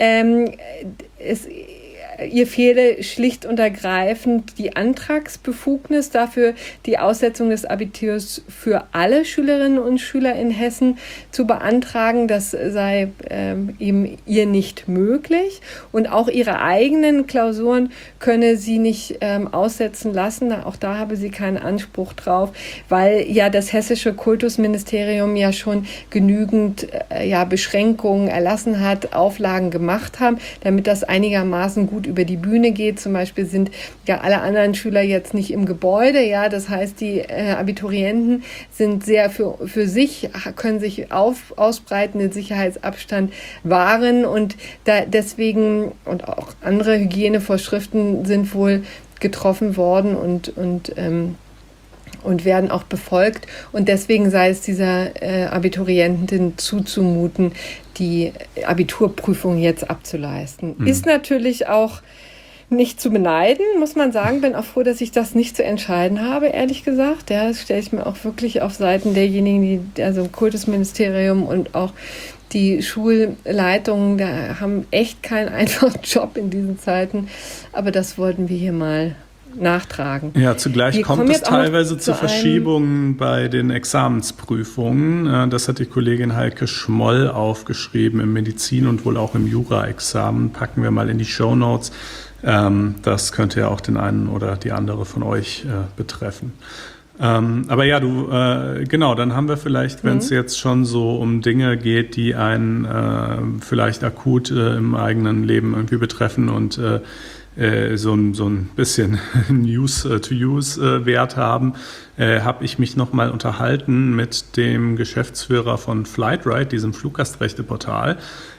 Ihr fehle schlicht und ergreifend die Antragsbefugnis dafür, die Aussetzung des Abiturs für alle Schülerinnen und Schüler in Hessen zu beantragen. Das sei eben ihr nicht möglich. Und auch ihre eigenen Klausuren könne sie nicht aussetzen lassen. Auch da habe sie keinen Anspruch drauf, weil ja das hessische Kultusministerium ja schon genügend Beschränkungen erlassen hat, Auflagen gemacht haben, damit das einigermaßen gut über die Bühne geht. Zum Beispiel sind ja alle anderen Schüler jetzt nicht im Gebäude. Ja, das heißt, die Abiturienten sind sehr für sich, können sich ausbreiten, den Sicherheitsabstand wahren und deswegen und auch andere Hygienevorschriften sind wohl getroffen worden und werden auch befolgt. Und deswegen sei es dieser Abiturientin zuzumuten, die Abiturprüfung jetzt abzuleisten. Ist natürlich auch nicht zu beneiden, muss man sagen. Bin auch froh, dass ich das nicht zu entscheiden habe, ehrlich gesagt. Ja, das stelle ich mir auch wirklich auf Seiten derjenigen, die, also Kultusministerium und auch die Schulleitungen, da haben echt keinen einfachen Job in diesen Zeiten. Aber das wollten wir hier mal nachtragen. Ja, zugleich kommt es teilweise zu Verschiebungen bei den Examensprüfungen. Das hat die Kollegin Heike Schmoll aufgeschrieben im Medizin- und wohl auch im Jura-Examen. Packen wir mal in die Shownotes. Das könnte ja auch den einen oder die andere von euch betreffen. Aber ja, genau, dann haben wir vielleicht, wenn es jetzt schon so um Dinge geht, die einen vielleicht akut im eigenen Leben irgendwie betreffen und so ein bisschen News-to-Use-Wert haben, habe ich mich nochmal unterhalten mit dem Geschäftsführer von Flightride, diesem Fluggastrechte-Portal,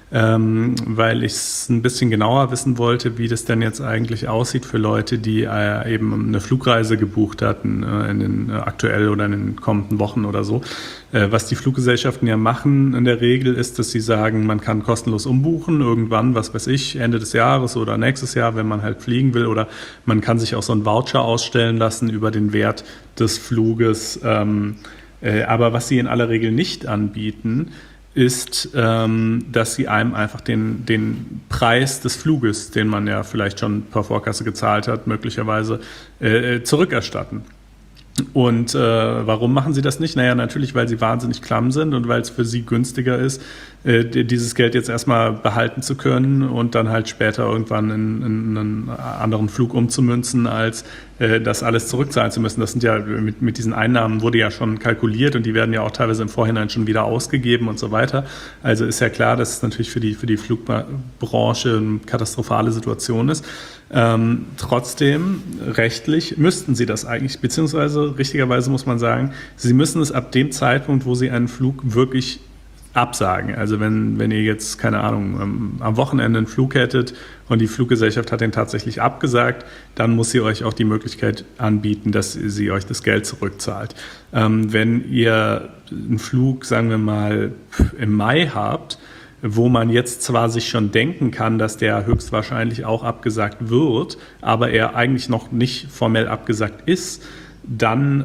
weil ich es ein bisschen genauer wissen wollte, wie das denn jetzt eigentlich aussieht für Leute, die eben eine Flugreise gebucht hatten in den aktuell oder in den kommenden Wochen oder so. Was die Fluggesellschaften ja machen in der Regel ist, dass sie sagen, man kann kostenlos umbuchen, irgendwann, was weiß ich, Ende des Jahres oder nächstes Jahr, wenn man halt fliegen will, oder man kann sich auch so einen Voucher ausstellen lassen über den Wert des Fluges. Aber was sie in aller Regel nicht anbieten, ist, dass sie einem einfach den Preis des Fluges, den man ja vielleicht schon per Vorkasse gezahlt hat, möglicherweise zurückerstatten. Und warum machen sie das nicht? Naja, natürlich, weil sie wahnsinnig klamm sind und weil es für sie günstiger ist, dieses Geld jetzt erstmal behalten zu können und dann halt später irgendwann in einen anderen Flug umzumünzen, als das alles zurückzahlen zu müssen. Das sind ja, mit diesen Einnahmen wurde ja schon kalkuliert und die werden ja auch teilweise im Vorhinein schon wieder ausgegeben und so weiter. Also ist ja klar, dass es natürlich für die Flugbranche eine katastrophale Situation ist. Trotzdem, rechtlich müssten sie das eigentlich, beziehungsweise richtigerweise muss man sagen, sie müssen es ab dem Zeitpunkt, wo sie einen Flug wirklich absagen. Also wenn ihr jetzt, keine Ahnung, am Wochenende einen Flug hättet und die Fluggesellschaft hat den tatsächlich abgesagt, dann muss sie euch auch die Möglichkeit anbieten, dass sie euch das Geld zurückzahlt. Wenn ihr einen Flug, sagen wir mal, im Mai habt, wo man jetzt zwar sich schon denken kann, dass der höchstwahrscheinlich auch abgesagt wird, aber er eigentlich noch nicht formell abgesagt ist, dann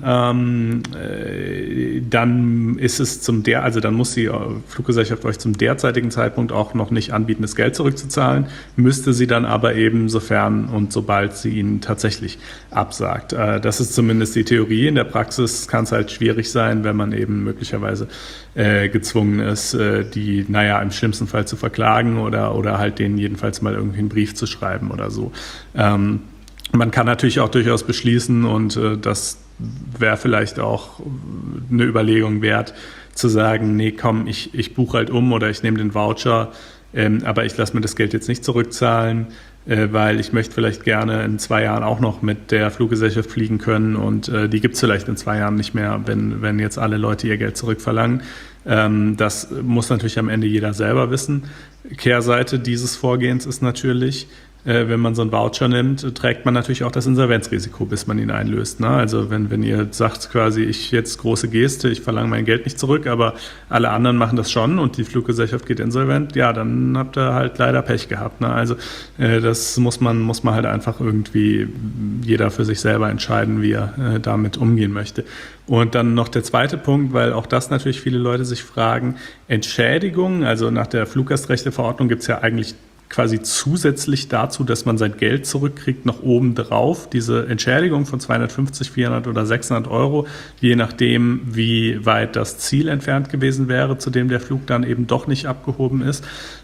ist es dann muss die Fluggesellschaft euch zum derzeitigen Zeitpunkt auch noch nicht anbieten, das Geld zurückzuzahlen, müsste sie dann aber eben sofern und sobald sie ihnen tatsächlich absagt. Das ist zumindest die Theorie. In der Praxis kann es halt schwierig sein, wenn man eben möglicherweise gezwungen ist, die, im schlimmsten Fall zu verklagen oder halt denen jedenfalls mal irgendwie einen Brief zu schreiben oder so. Man kann natürlich auch durchaus beschließen, und das wäre vielleicht auch eine Überlegung wert, zu sagen, nee, komm, ich buche halt um oder ich nehme den Voucher, aber ich lasse mir das Geld jetzt nicht zurückzahlen, weil ich möchte vielleicht gerne in 2 Jahren auch noch mit der Fluggesellschaft fliegen können und die gibt es vielleicht in 2 Jahren nicht mehr, wenn jetzt alle Leute ihr Geld zurückverlangen. Das muss natürlich am Ende jeder selber wissen. Kehrseite dieses Vorgehens ist natürlich, wenn man so einen Voucher nimmt, trägt man natürlich auch das Insolvenzrisiko, bis man ihn einlöst. Ne? Also wenn ihr sagt quasi, ich jetzt große Geste, ich verlange mein Geld nicht zurück, aber alle anderen machen das schon und die Fluggesellschaft geht insolvent, ja, dann habt ihr halt leider Pech gehabt. Ne? Also das muss man halt einfach irgendwie jeder für sich selber entscheiden, wie er damit umgehen möchte. Und dann noch der zweite Punkt, weil auch das natürlich viele Leute sich fragen, Entschädigungen, also nach der Fluggastrechteverordnung gibt es ja eigentlich quasi zusätzlich dazu, dass man sein Geld zurückkriegt, noch oben drauf diese Entschädigung von 250, 400 oder 600 Euro, je nachdem, wie weit das Ziel entfernt gewesen wäre, zu dem der Flug dann eben doch nicht abgehoben ist.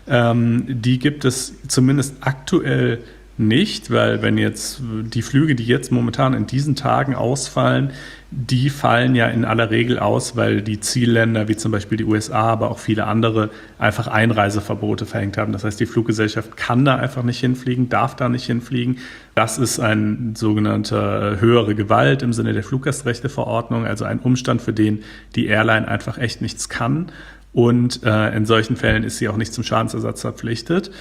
Die gibt es zumindest aktuell nicht, weil wenn jetzt die Flüge, die jetzt momentan in diesen Tagen ausfallen, die fallen ja in aller Regel aus, weil die Zielländer wie zum Beispiel die USA, aber auch viele andere einfach Einreiseverbote verhängt haben. Das heißt, die Fluggesellschaft kann da einfach nicht hinfliegen, darf da nicht hinfliegen. Das ist ein sogenannter höhere Gewalt im Sinne der Fluggastrechteverordnung, also ein Umstand, für den die Airline einfach echt nichts kann. Und in solchen Fällen ist sie auch nicht zum Schadensersatz verpflichtet.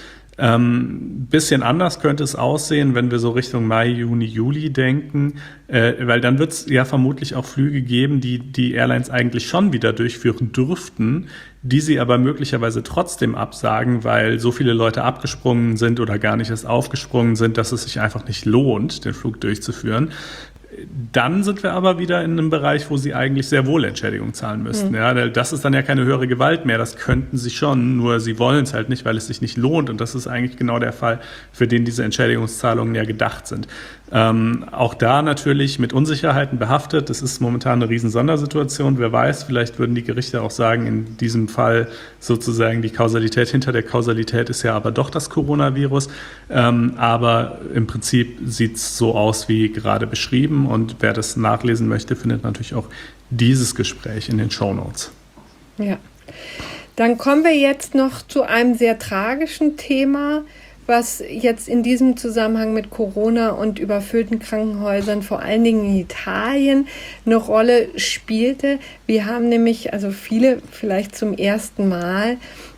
Bisschen anders könnte es aussehen, wenn wir so Richtung Mai, Juni, Juli denken, weil dann wird es ja vermutlich auch Flüge geben, die Airlines eigentlich schon wieder durchführen dürften, die sie aber möglicherweise trotzdem absagen, weil so viele Leute abgesprungen sind oder gar nicht erst aufgesprungen sind, dass es sich einfach nicht lohnt, den Flug durchzuführen. Dann sind wir aber wieder in einem Bereich, wo sie eigentlich sehr wohl Entschädigung zahlen müssten. Ja, das ist dann ja keine höhere Gewalt mehr, das könnten sie schon, nur sie wollen es halt nicht, weil es sich nicht lohnt. Und das ist eigentlich genau der Fall, für den diese Entschädigungszahlungen ja gedacht sind. Auch da natürlich mit Unsicherheiten behaftet. Das ist momentan eine riesen Sondersituation. Wer weiß, vielleicht würden die Gerichte auch sagen, in diesem Fall sozusagen die Kausalität hinter der Kausalität ist ja aber doch das Coronavirus. Aber im Prinzip sieht es so aus wie gerade beschrieben. Und wer das nachlesen möchte, findet natürlich auch dieses Gespräch in den Shownotes. Ja, dann kommen wir jetzt noch zu einem sehr tragischen Thema, was jetzt in diesem Zusammenhang mit Corona und überfüllten Krankenhäusern vor allen Dingen in Italien eine Rolle spielte. Wir haben nämlich, also viele vielleicht zum ersten Mal,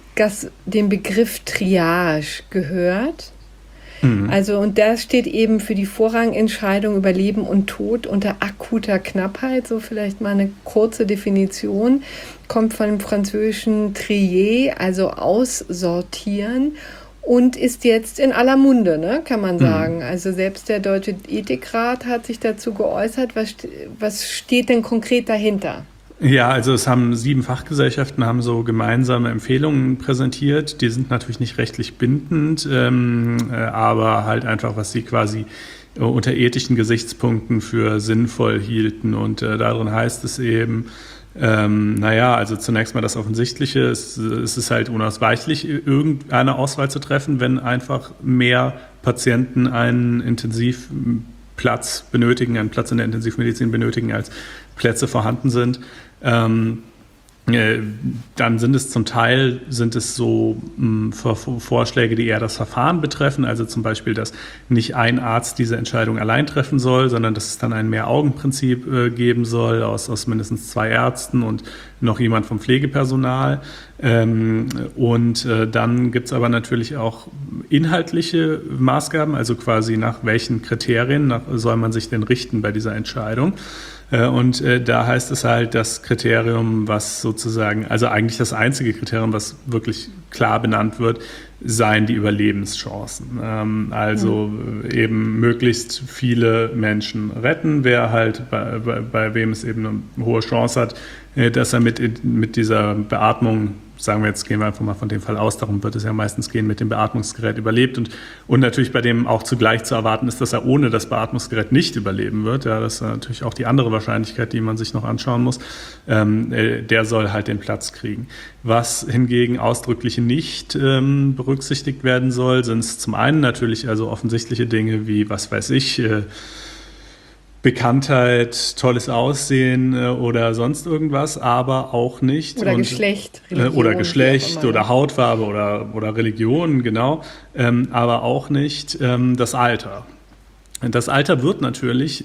den Begriff Triage gehört. Also, und das steht eben für die Vorrangentscheidung über Leben und Tod unter akuter Knappheit. So vielleicht mal eine kurze Definition. Kommt von dem französischen trier, also aussortieren. Und ist jetzt in aller Munde, ne, kann man sagen. Also selbst der Deutsche Ethikrat hat sich dazu geäußert. Was steht denn konkret dahinter? Ja, also es haben 7 Fachgesellschaften haben so gemeinsame Empfehlungen präsentiert. Die sind natürlich nicht rechtlich bindend, aber halt einfach, was sie quasi unter ethischen Gesichtspunkten für sinnvoll hielten. Und darin heißt es eben, also zunächst mal das Offensichtliche, es ist halt unausweichlich, irgendeine Auswahl zu treffen, wenn einfach mehr Patienten einen Intensivplatz benötigen, einen Platz in der Intensivmedizin benötigen, als Plätze vorhanden sind. Dann sind es zum Teil so Vorschläge, die eher das Verfahren betreffen, also zum Beispiel, dass nicht ein Arzt diese Entscheidung allein treffen soll, sondern dass es dann ein Mehr-Augen-Prinzip geben soll aus mindestens 2 Ärzten und noch jemand vom Pflegepersonal. Und dann gibt es aber natürlich auch inhaltliche Maßgaben, also quasi nach welchen Kriterien soll man sich denn richten bei dieser Entscheidung. Und da heißt es halt, das Kriterium, was sozusagen, also eigentlich das einzige Kriterium, was wirklich klar benannt wird, seien die Überlebenschancen. Eben möglichst viele Menschen retten, wer halt bei wem es eben eine hohe Chance hat, dass er mit dieser Beatmung, sagen wir jetzt, gehen wir einfach mal von dem Fall aus, darum wird es ja meistens gehen, mit dem Beatmungsgerät überlebt und natürlich bei dem auch zugleich zu erwarten ist, dass er ohne das Beatmungsgerät nicht überleben wird. Ja, das ist natürlich auch die andere Wahrscheinlichkeit, die man sich noch anschauen muss. Der soll halt den Platz kriegen. Was hingegen ausdrücklich nicht berücksichtigt werden soll, sind es zum einen natürlich also offensichtliche Dinge wie, was weiß ich, Bekanntheit, tolles Aussehen oder sonst irgendwas, aber auch nicht. Oder Geschlecht. Religion, oder Geschlecht oder Hautfarbe oder Religion, genau. Aber auch nicht das Alter. Das Alter wird natürlich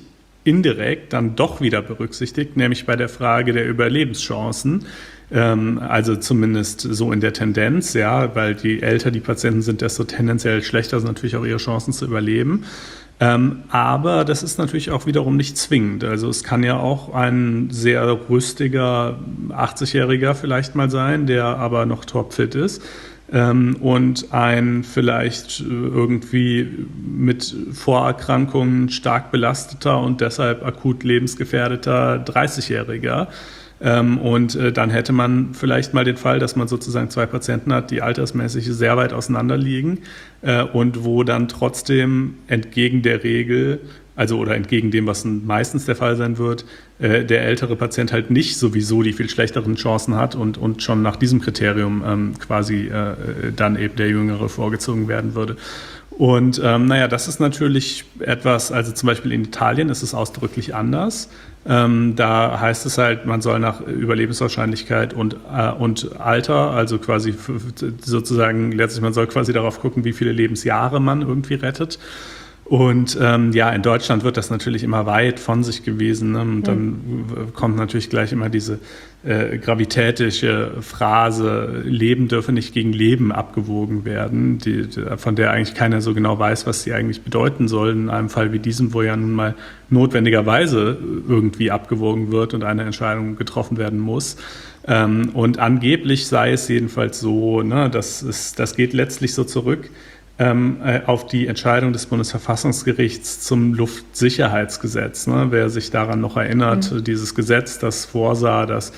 indirekt dann doch wieder berücksichtigt, nämlich bei der Frage der Überlebenschancen. Also zumindest so in der Tendenz, ja, weil je älter die Patienten sind, desto tendenziell schlechter sind natürlich auch ihre Chancen zu überleben. Aber das ist natürlich auch wiederum nicht zwingend. Also es kann ja auch ein sehr rüstiger 80-Jähriger vielleicht mal sein, der aber noch topfit ist. Und ein vielleicht irgendwie mit Vorerkrankungen stark belasteter und deshalb akut lebensgefährdeter 30-Jähriger. Und dann hätte man vielleicht mal den Fall, dass man sozusagen 2 Patienten hat, die altersmäßig sehr weit auseinander liegen und wo dann trotzdem entgegen der Regel, also oder entgegen dem, was meistens der Fall sein wird, der ältere Patient halt nicht sowieso die viel schlechteren Chancen hat und schon nach diesem Kriterium quasi dann eben der Jüngere vorgezogen werden würde. Und das ist natürlich etwas, also zum Beispiel in Italien ist es ausdrücklich anders. Da heißt es halt, man soll nach Überlebenswahrscheinlichkeit und Alter, also quasi sozusagen letztlich, man soll quasi darauf gucken, wie viele Lebensjahre man irgendwie rettet. Und in Deutschland wird das natürlich immer weit von sich gewesen. Ne? Und dann kommt natürlich gleich immer diese gravitätische Phrase, Leben dürfe nicht gegen Leben abgewogen werden, von der eigentlich keiner so genau weiß, was sie eigentlich bedeuten soll. In einem Fall wie diesem, wo ja nun mal notwendigerweise irgendwie abgewogen wird und eine Entscheidung getroffen werden muss. Und angeblich sei es jedenfalls so, ne, das geht letztlich so zurück auf die Entscheidung des Bundesverfassungsgerichts zum Luftsicherheitsgesetz. Ne? Wer sich daran noch erinnert, dieses Gesetz, das vorsah, dass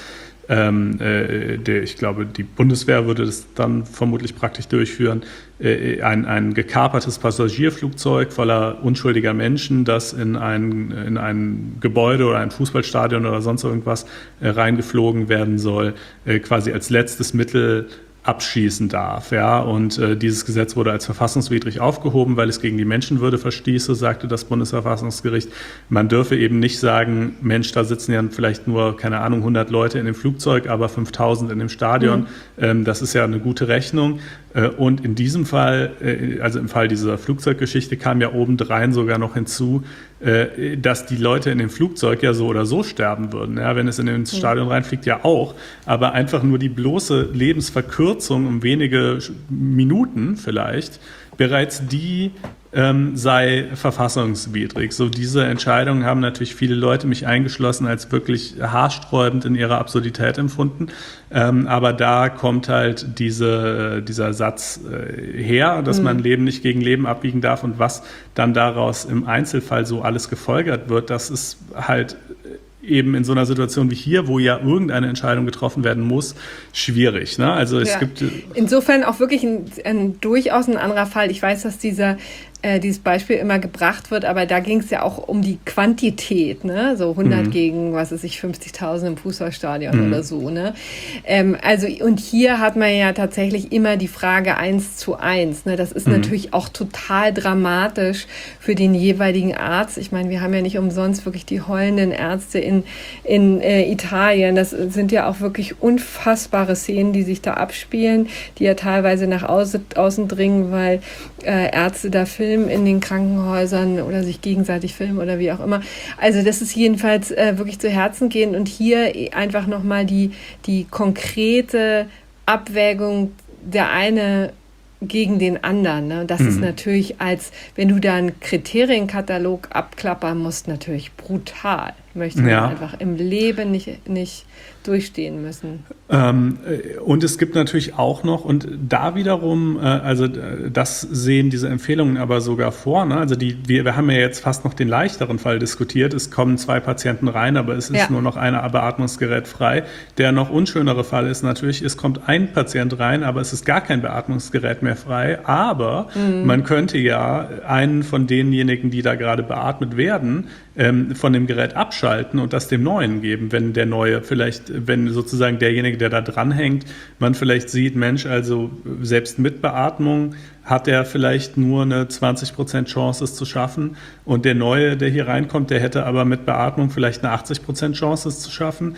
ich glaube, die Bundeswehr würde das dann vermutlich praktisch durchführen, ein gekapertes Passagierflugzeug voller unschuldiger Menschen, das in ein Gebäude oder ein Fußballstadion oder sonst irgendwas reingeflogen werden soll, quasi als letztes Mittel abschießen darf. Ja? Und dieses Gesetz wurde als verfassungswidrig aufgehoben, weil es gegen die Menschenwürde verstieße, sagte das Bundesverfassungsgericht. Man dürfe eben nicht sagen, Mensch, da sitzen ja vielleicht nur, keine Ahnung, 100 Leute in dem Flugzeug, aber 5000 in dem Stadion. Das ist ja eine gute Rechnung. Und in diesem Fall, also im Fall dieser Flugzeuggeschichte, kam ja obendrein sogar noch hinzu, dass die Leute in dem Flugzeug ja so oder so sterben würden. Ja, wenn es in ins Stadion reinfliegt, ja auch. Aber einfach nur die bloße Lebensverkürzung um wenige Minuten vielleicht, bereits die sei verfassungswidrig. So diese Entscheidungen haben natürlich viele Leute, mich eingeschlossen, als wirklich haarsträubend in ihrer Absurdität empfunden. Aber da kommt halt dieser Satz her, dass man Leben nicht gegen Leben abwiegen darf, und was dann daraus im Einzelfall so alles gefolgert wird, das ist halt eben in so einer Situation wie hier, wo ja irgendeine Entscheidung getroffen werden muss, schwierig. Ne? Also es gibt insofern auch wirklich durchaus ein anderer Fall. Ich weiß, dass dieses Beispiel immer gebracht wird, aber da ging es ja auch um die Quantität, ne? So 100 gegen, 50.000 im Fußballstadion oder so, ne? Und hier hat man ja tatsächlich immer die Frage 1:1, ne? Das ist natürlich auch total dramatisch für den jeweiligen Arzt. Ich meine, wir haben ja nicht umsonst wirklich die heulenden Ärzte in Italien. Das sind ja auch wirklich unfassbare Szenen, die sich da abspielen, die ja teilweise nach außen dringen, weil Ärzte da filmen in den Krankenhäusern oder sich gegenseitig filmen oder wie auch immer. Also das ist jedenfalls wirklich zu Herzen gehend, und hier einfach nochmal die konkrete Abwägung der eine gegen den anderen. Ne? Das ist natürlich, als wenn du da einen Kriterienkatalog abklappern musst, natürlich brutal. Möchte man einfach im Leben nicht durchstehen müssen. Und es gibt natürlich auch noch, und da wiederum, das sehen diese Empfehlungen aber sogar vor, ne? Also wir haben ja jetzt fast noch den leichteren Fall diskutiert. Es kommen 2 Patienten rein, aber es ist nur noch ein Beatmungsgerät frei. Der noch unschönere Fall ist natürlich, es kommt ein Patient rein, aber es ist gar kein Beatmungsgerät mehr frei. Aber man könnte ja einen von denjenigen, die da gerade beatmet werden, von dem Gerät abschalten und das dem Neuen geben, wenn der Neue wenn sozusagen derjenige, der da dranhängt, man vielleicht sieht, Mensch, also selbst mit Beatmung hat er vielleicht nur eine 20% Chance, es zu schaffen, und der Neue, der hier reinkommt, der hätte aber mit Beatmung vielleicht eine 80% Chance, es zu schaffen.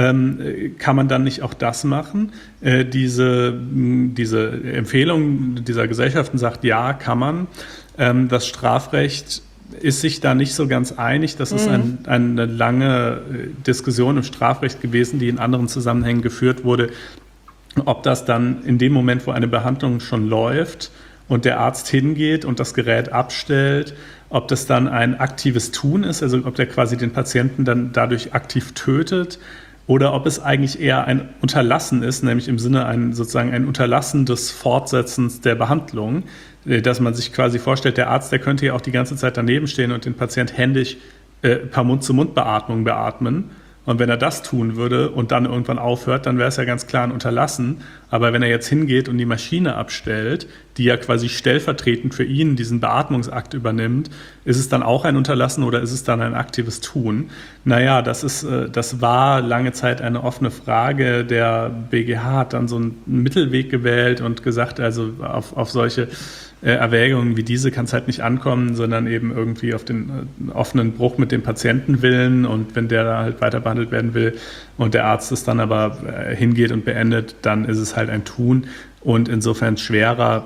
Kann man dann nicht auch das machen? Diese Empfehlung dieser Gesellschaften sagt, ja, kann man. Das Strafrecht ist sich da nicht so ganz einig. Das ist eine lange Diskussion im Strafrecht gewesen, die in anderen Zusammenhängen geführt wurde, ob das dann in dem Moment, wo eine Behandlung schon läuft und der Arzt hingeht und das Gerät abstellt, ob das dann ein aktives Tun ist, also ob der quasi den Patienten dann dadurch aktiv tötet, oder ob es eigentlich eher ein Unterlassen ist, nämlich im Sinne sozusagen ein Unterlassen des Fortsetzens der Behandlung, dass man sich quasi vorstellt, der Arzt, der könnte ja auch die ganze Zeit daneben stehen und den Patient händisch per Mund-zu-Mund-Beatmung beatmen. Und wenn er das tun würde und dann irgendwann aufhört, dann wäre es ja ganz klar ein Unterlassen. Aber wenn er jetzt hingeht und die Maschine abstellt, die ja quasi stellvertretend für ihn diesen Beatmungsakt übernimmt, ist es dann auch ein Unterlassen oder ist es dann ein aktives Tun? Naja, das war lange Zeit eine offene Frage. Der BGH hat dann so einen Mittelweg gewählt und gesagt, also auf solche Erwägungen wie diese kann es halt nicht ankommen, sondern eben irgendwie auf den offenen Bruch mit dem Patientenwillen, und wenn der da halt weiter behandelt werden will und der Arzt es dann aber hingeht und beendet, dann ist es halt ein Tun und insofern schwerer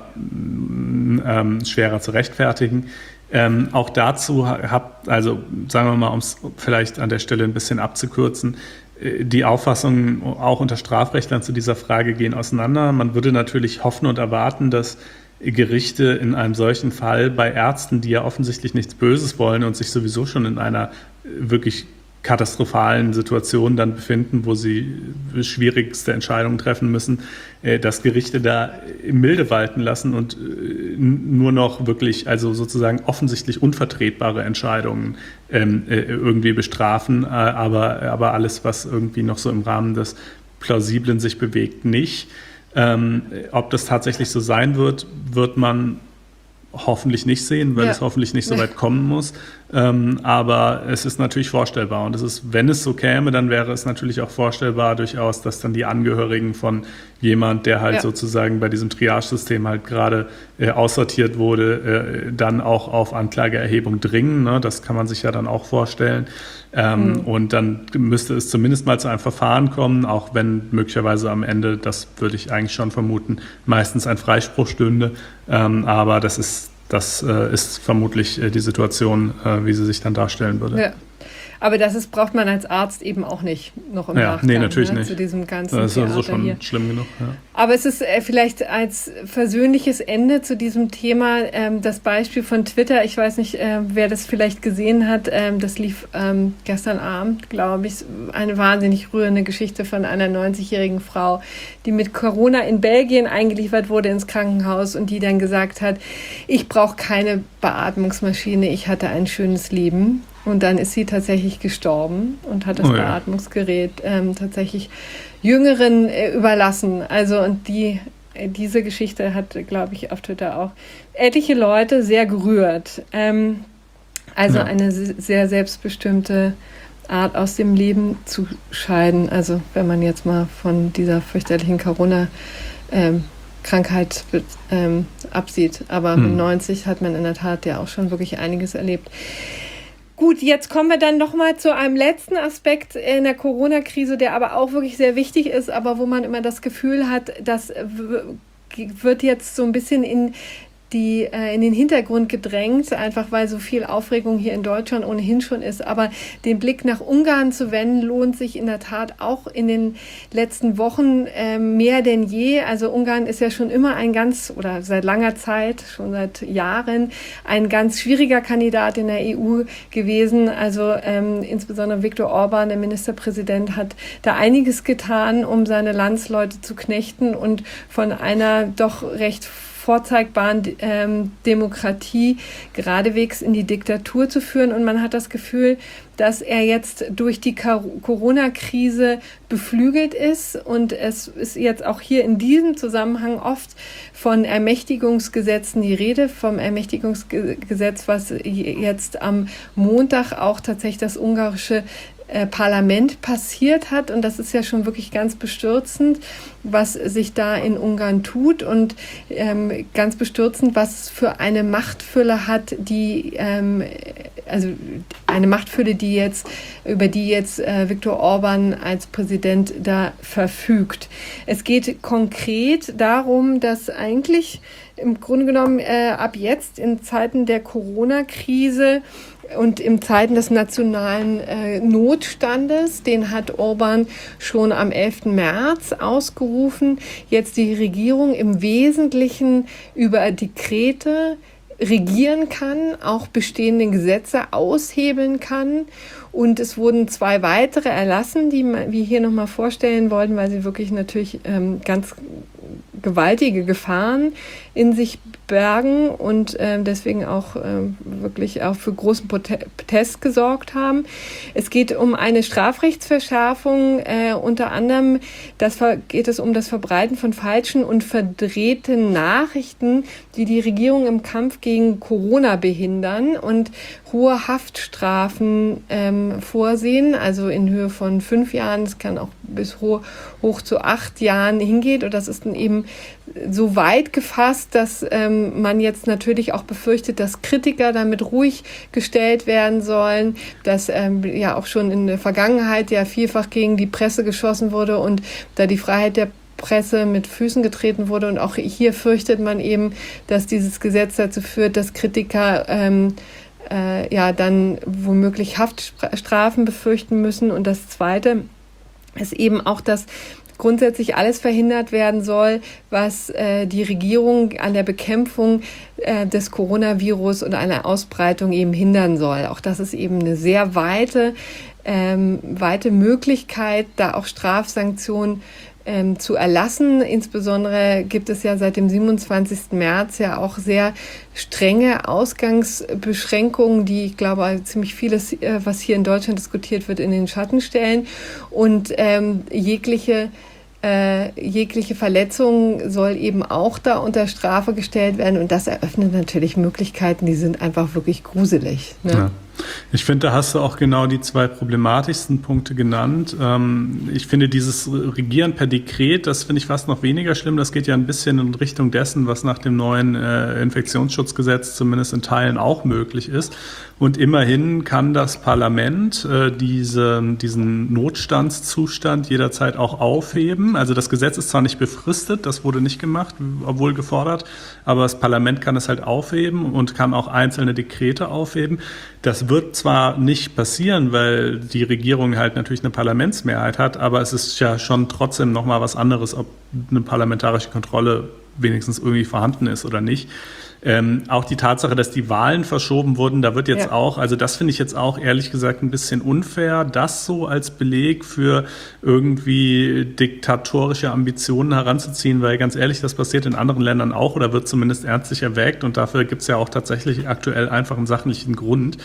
zu rechtfertigen. Auch dazu also sagen wir mal, um es vielleicht an der Stelle ein bisschen abzukürzen, die Auffassungen auch unter Strafrechtlern zu dieser Frage gehen auseinander. Man würde natürlich hoffen und erwarten, dass Gerichte in einem solchen Fall bei Ärzten, die ja offensichtlich nichts Böses wollen und sich sowieso schon in einer wirklich katastrophalen Situation dann befinden, wo sie schwierigste Entscheidungen treffen müssen, dass Gerichte da milde walten lassen und nur noch wirklich, also sozusagen offensichtlich unvertretbare Entscheidungen irgendwie bestrafen, aber alles, was irgendwie noch so im Rahmen des Plausiblen sich bewegt, nicht. Ob das tatsächlich so sein wird, wird man hoffentlich nicht sehen, weil es hoffentlich nicht so weit kommen muss. Aber es ist natürlich vorstellbar. Und es ist, wenn es so käme, dann wäre es natürlich auch vorstellbar durchaus, dass dann die Angehörigen von jemand, der halt sozusagen bei diesem Triage-System halt gerade aussortiert wurde, dann auch auf Anklageerhebung dringen. Ne? Das kann man sich ja dann auch vorstellen. Und dann müsste es zumindest mal zu einem Verfahren kommen, auch wenn möglicherweise am Ende, das würde ich eigentlich schon vermuten, meistens ein Freispruch stünde. Aber das ist vermutlich die Situation, wie sie sich dann darstellen würde. Ja. Aber braucht man als Arzt eben auch nicht noch im Nachgang. Nee, natürlich nicht. Zu diesem ganzen Das ist Theater so schon hier. Schlimm genug. Ja. Aber es ist vielleicht als versöhnliches Ende zu diesem Thema das Beispiel von Twitter. Ich weiß nicht, wer das vielleicht gesehen hat. Das lief gestern Abend, glaube ich. Eine wahnsinnig rührende Geschichte von einer 90-jährigen Frau, die mit Corona in Belgien eingeliefert wurde ins Krankenhaus und die dann gesagt hat, ich brauche keine Beatmungsmaschine, ich hatte ein schönes Leben. Und dann ist sie tatsächlich gestorben und hat das Beatmungsgerät tatsächlich Jüngeren überlassen. Also und diese Geschichte hat, glaube ich, auf Twitter auch etliche Leute sehr gerührt. Eine sehr selbstbestimmte Art, aus dem Leben zu scheiden. Also wenn man jetzt mal von dieser fürchterlichen Corona-Krankheit absieht. Aber mit 90 hat man in der Tat ja auch schon wirklich einiges erlebt. Gut, jetzt kommen wir dann noch mal zu einem letzten Aspekt in der Corona-Krise, der aber auch wirklich sehr wichtig ist, aber wo man immer das Gefühl hat, das wird jetzt so ein bisschen in den Hintergrund gedrängt, einfach weil so viel Aufregung hier in Deutschland ohnehin schon ist. Aber den Blick nach Ungarn zu wenden, lohnt sich in der Tat auch in den letzten Wochen mehr denn je. Also Ungarn ist ja schon immer seit langer Zeit, schon seit Jahren, ein ganz schwieriger Kandidat in der EU gewesen. Also insbesondere Viktor Orbán, der Ministerpräsident, hat da einiges getan, um seine Landsleute zu knechten und von einer doch recht vorzeigbaren Demokratie geradewegs in die Diktatur zu führen. Und man hat das Gefühl, dass er jetzt durch die Corona-Krise beflügelt ist. Und es ist jetzt auch hier in diesem Zusammenhang oft von Ermächtigungsgesetzen die Rede, vom Ermächtigungsgesetz, was jetzt am Montag auch tatsächlich das ungarische Parlament passiert hat. Und das ist ja schon wirklich ganz bestürzend, was sich da in Ungarn tut und ganz bestürzend, was für eine Machtfülle hat, also eine Machtfülle, über die jetzt Viktor Orbán als Präsident da verfügt. Es geht konkret darum, dass eigentlich im Grunde genommen ab jetzt in Zeiten der Corona-Krise und in Zeiten des nationalen Notstandes, den hat Orbán schon am 11. März ausgerufen, jetzt die Regierung im Wesentlichen über Dekrete regieren kann, auch bestehende Gesetze aushebeln kann. Und es wurden 2 weitere erlassen, die wir hier nochmal vorstellen wollten, weil sie wirklich natürlich ganz gewaltige Gefahren in sich bergen und deswegen auch wirklich auch für großen Protest gesorgt haben. Es geht um eine Strafrechtsverschärfung, unter anderem geht es um das Verbreiten von falschen und verdrehten Nachrichten, die die Regierung im Kampf gegen Corona behindern und hohe Haftstrafen vorsehen, also in Höhe von 5 Jahren, es kann auch bis hoch zu 8 Jahren hingeht. Und das ist dann eben so weit gefasst, dass man jetzt natürlich auch befürchtet, dass Kritiker damit ruhig gestellt werden sollen, dass ja auch schon in der Vergangenheit ja vielfach gegen die Presse geschossen wurde und da die Freiheit der Presse mit Füßen getreten wurde. Und auch hier fürchtet man eben, dass dieses Gesetz dazu führt, dass Kritiker dann womöglich Haftstrafen befürchten müssen. Und das Zweite ist eben auch, dass grundsätzlich alles verhindert werden soll, was die Regierung an der Bekämpfung des Coronavirus und einer Ausbreitung eben hindern soll. Auch das ist eben eine sehr weite Möglichkeit, da auch Strafsanktionen zu erlassen. Insbesondere gibt es ja seit dem 27. März ja auch sehr strenge Ausgangsbeschränkungen, die, ich glaube, ziemlich vieles, was hier in Deutschland diskutiert wird, in den Schatten stellen. Und jegliche Verletzung soll eben auch da unter Strafe gestellt werden. Und das eröffnet natürlich Möglichkeiten, die sind einfach wirklich gruselig. Ne? Ja. Ich finde, da hast du auch genau die 2 problematischsten Punkte genannt. Ich finde, dieses Regieren per Dekret, das finde ich fast noch weniger schlimm. Das geht ja ein bisschen in Richtung dessen, was nach dem neuen Infektionsschutzgesetz zumindest in Teilen auch möglich ist. Und immerhin kann das Parlament diesen Notstandszustand jederzeit auch aufheben. Also das Gesetz ist zwar nicht befristet, das wurde nicht gemacht, obwohl gefordert, aber das Parlament kann es halt aufheben und kann auch einzelne Dekrete aufheben. Das wird zwar nicht passieren, weil die Regierung halt natürlich eine Parlamentsmehrheit hat, aber es ist ja schon trotzdem nochmal was anderes, ob eine parlamentarische Kontrolle wenigstens irgendwie vorhanden ist oder nicht. Auch die Tatsache, dass die Wahlen verschoben wurden, da wird jetzt auch, also das finde ich jetzt auch ehrlich gesagt ein bisschen unfair, das so als Beleg für irgendwie diktatorische Ambitionen heranzuziehen, weil ganz ehrlich, das passiert in anderen Ländern auch oder wird zumindest ernstlich erwägt und dafür gibt es ja auch tatsächlich aktuell einfach einen sachlichen Grund.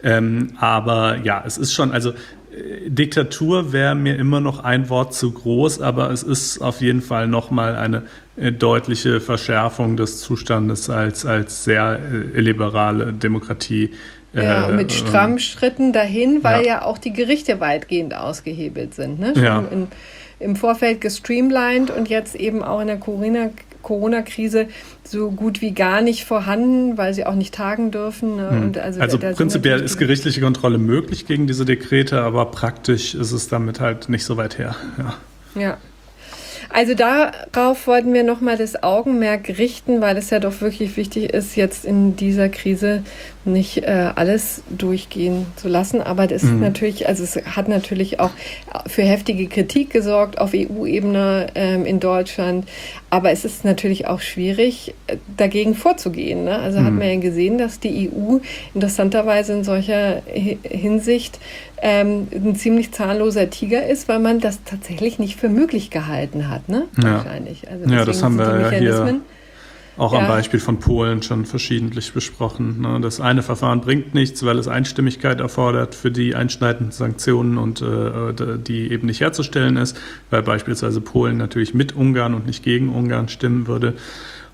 Aber ja, es ist schon, also Diktatur wäre mir immer noch ein Wort zu groß, aber es ist auf jeden Fall nochmal eine deutliche Verschärfung des Zustandes als sehr liberale Demokratie. Ja, mit strammen Schritten dahin, weil ja auch die Gerichte weitgehend ausgehebelt sind. Ne? Schon im Vorfeld gestreamlined und jetzt eben auch in der Corona-Krise so gut wie gar nicht vorhanden, weil sie auch nicht tagen dürfen. Ne? Und also prinzipiell ist gerichtliche Kontrolle möglich gegen diese Dekrete, aber praktisch ist es damit halt nicht so weit her. Ja. Also darauf wollten wir nochmal das Augenmerk richten, weil es ja doch wirklich wichtig ist, jetzt in dieser Krise nicht alles durchgehen zu lassen. Aber das ist natürlich, also es hat natürlich auch für heftige Kritik gesorgt auf EU-Ebene in Deutschland. Aber es ist natürlich auch schwierig, dagegen vorzugehen. Ne? Also hat man ja gesehen, dass die EU interessanterweise in solcher Hinsicht ein ziemlich zahnloser Tiger ist, weil man das tatsächlich nicht für möglich gehalten hat. Ne? Wahrscheinlich. Also das haben wir ja hier auch am Beispiel von Polen schon verschiedentlich besprochen. Ne? Das eine Verfahren bringt nichts, weil es Einstimmigkeit erfordert für die einschneidenden Sanktionen und die eben nicht herzustellen ist, weil beispielsweise Polen natürlich mit Ungarn und nicht gegen Ungarn stimmen würde.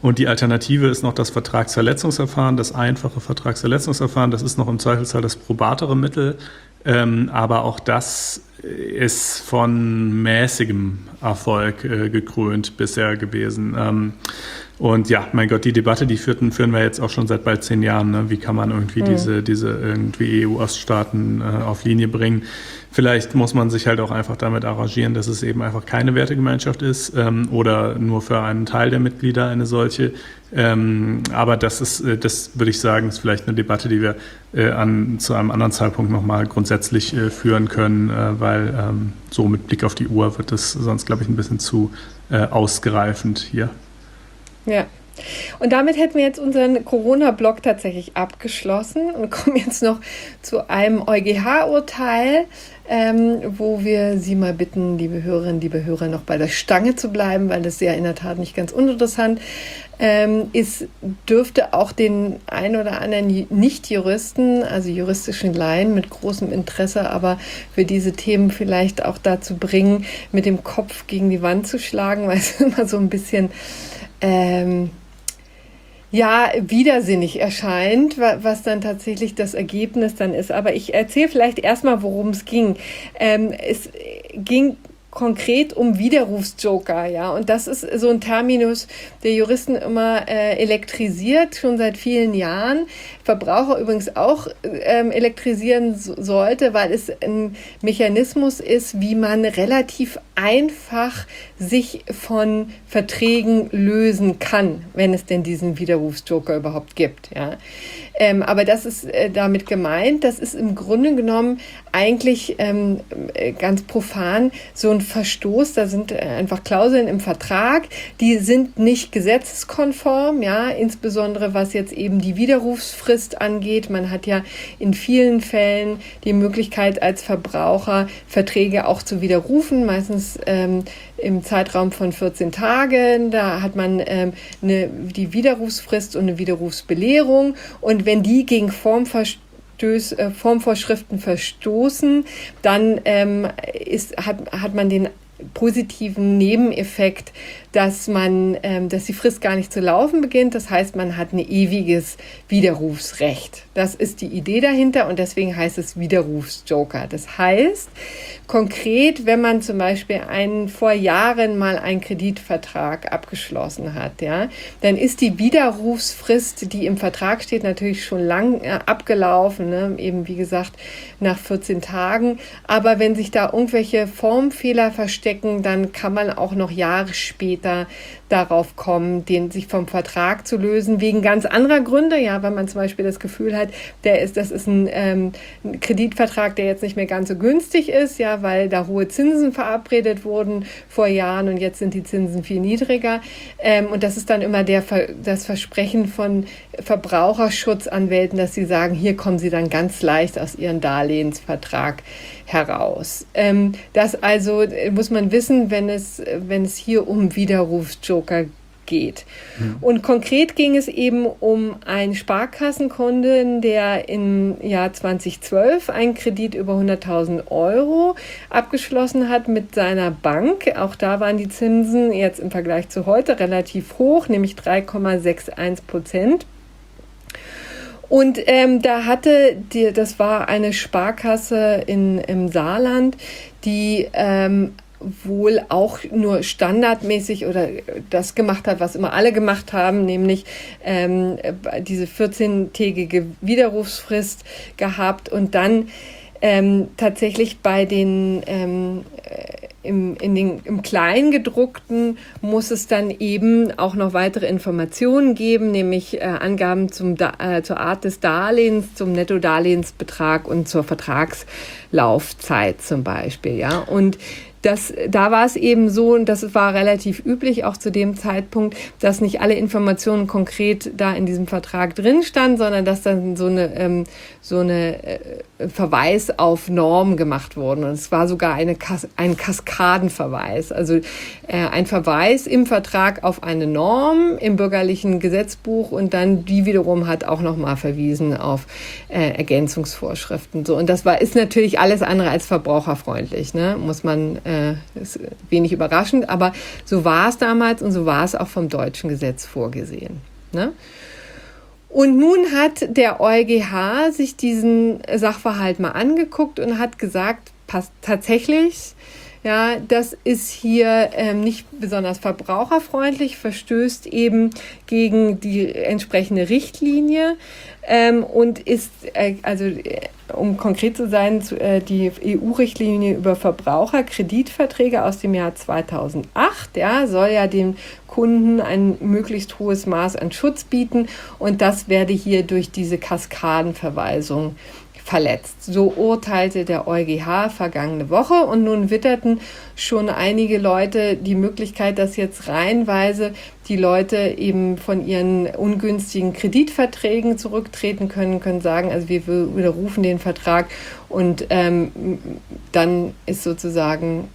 Und die Alternative ist noch das Vertragsverletzungsverfahren, das einfache Vertragsverletzungsverfahren. Das ist noch im Zweifelsfall das probatere Mittel. Aber auch das ist von mäßigem Erfolg gekrönt bisher gewesen. Und ja, mein Gott, die Debatte, die führen wir jetzt auch schon seit bald 10 Jahren. Ne? Wie kann man irgendwie diese irgendwie EU-Oststaaten auf Linie bringen? Vielleicht muss man sich halt auch einfach damit arrangieren, dass es eben einfach keine Wertegemeinschaft ist oder nur für einen Teil der Mitglieder eine solche. Aber das würde ich sagen, ist vielleicht eine Debatte, die wir zu einem anderen Zeitpunkt nochmal grundsätzlich führen können, weil so mit Blick auf die Uhr wird das sonst, glaube ich, ein bisschen zu ausgereifend hier. Ja. Und damit hätten wir jetzt unseren Corona-Block tatsächlich abgeschlossen und kommen jetzt noch zu einem EuGH-Urteil, wo wir Sie mal bitten, liebe Hörerinnen, liebe Hörer, noch bei der Stange zu bleiben, weil das ja in der Tat nicht ganz uninteressant ist, dürfte auch den ein oder anderen Nicht-Juristen, also juristischen Laien mit großem Interesse, aber für diese Themen vielleicht auch dazu bringen, mit dem Kopf gegen die Wand zu schlagen, weil es immer so ein bisschen widersinnig erscheint, was dann tatsächlich das Ergebnis dann ist. Aber ich erzähle vielleicht erstmal, worum es ging. Es ging konkret um Widerrufsjoker, ja, und das ist so ein Terminus, der Juristen immer elektrisiert, schon seit vielen Jahren, Verbraucher übrigens auch elektrisieren sollte, weil es ein Mechanismus ist, wie man relativ einfach sich von Verträgen lösen kann, wenn es denn diesen Widerrufsjoker überhaupt gibt, ja. Aber das ist damit gemeint, das ist im Grunde genommen eigentlich ganz profan so ein Verstoß, da sind einfach Klauseln im Vertrag, die sind nicht gesetzeskonform, ja, insbesondere was jetzt eben die Widerrufsfrist angeht. Man hat ja in vielen Fällen die Möglichkeit als Verbraucher Verträge auch zu widerrufen, meistens im Zeitraum von 14 Tagen, da hat man die Widerrufsfrist und eine Widerrufsbelehrung, und wenn die gegen Formvorschriften verstoßen, dann hat man den positiven Nebeneffekt, dass die Frist gar nicht zu laufen beginnt. Das heißt, man hat ein ewiges Widerrufsrecht. Das ist die Idee dahinter und deswegen heißt es Widerrufsjoker. Das heißt, konkret, wenn man zum Beispiel vor Jahren mal einen Kreditvertrag abgeschlossen hat, ja, dann ist die Widerrufsfrist, die im Vertrag steht, natürlich schon lang abgelaufen, ne? Eben wie gesagt nach 14 Tagen. Aber wenn sich da irgendwelche Formfehler verstecken, dann kann man auch noch Jahre später darauf kommen, sich vom Vertrag zu lösen, wegen ganz anderer Gründe, ja, wenn man zum Beispiel das Gefühl hat, das ist ein Kreditvertrag, der jetzt nicht mehr ganz so günstig ist, ja, weil da hohe Zinsen verabredet wurden vor Jahren und jetzt sind die Zinsen viel niedriger. Und das ist dann immer das Versprechen von Verbraucherschutzanwälten, dass sie sagen, hier kommen sie dann ganz leicht aus ihrem Darlehensvertrag heraus. Das also muss man wissen, wenn es hier um Widerrufsjoker geht. Und konkret ging es eben um einen Sparkassenkunden, der im Jahr 2012 einen Kredit über 100.000 € abgeschlossen hat mit seiner Bank. Auch da waren die Zinsen jetzt im Vergleich zu heute relativ hoch, nämlich 3,61%. Und das war eine Sparkasse im Saarland, die wohl auch nur standardmäßig oder das gemacht hat, was immer alle gemacht haben, nämlich diese 14-tägige Widerrufsfrist gehabt und dann tatsächlich bei den im Kleingedruckten muss es dann eben auch noch weitere Informationen geben, nämlich Angaben zur Art des Darlehens, zum Nettodarlehensbetrag und zur Vertragslaufzeit zum Beispiel, ja. Und da war es eben so, und das war relativ üblich auch zu dem Zeitpunkt, dass nicht alle Informationen konkret da in diesem Vertrag drin standen, sondern dass dann so eine Verweis auf Normen gemacht worden. Und es war sogar ein Kaskadenverweis. Also ein Verweis im Vertrag auf eine Norm im bürgerlichen Gesetzbuch und dann die wiederum hat auch nochmal verwiesen auf Ergänzungsvorschriften. So, und das ist natürlich alles andere als verbraucherfreundlich, ne? Ist wenig überraschend, aber so war es damals und so war es auch vom deutschen Gesetz vorgesehen, ne? Und nun hat der EuGH sich diesen Sachverhalt mal angeguckt und hat gesagt, passt tatsächlich, ja, das ist hier nicht besonders verbraucherfreundlich, verstößt eben gegen die entsprechende Richtlinie und ist, um konkret zu sein, die EU-Richtlinie über Verbraucherkreditverträge aus dem Jahr 2008, ja, soll ja den Kunden ein möglichst hohes Maß an Schutz bieten und das werde hier durch diese Kaskadenverweisung verletzt. So urteilte der EuGH vergangene Woche und nun witterten schon einige Leute die Möglichkeit, dass jetzt reihenweise die Leute eben von ihren ungünstigen Kreditverträgen zurücktreten können sagen, also wir widerrufen den Vertrag und dann ist sozusagen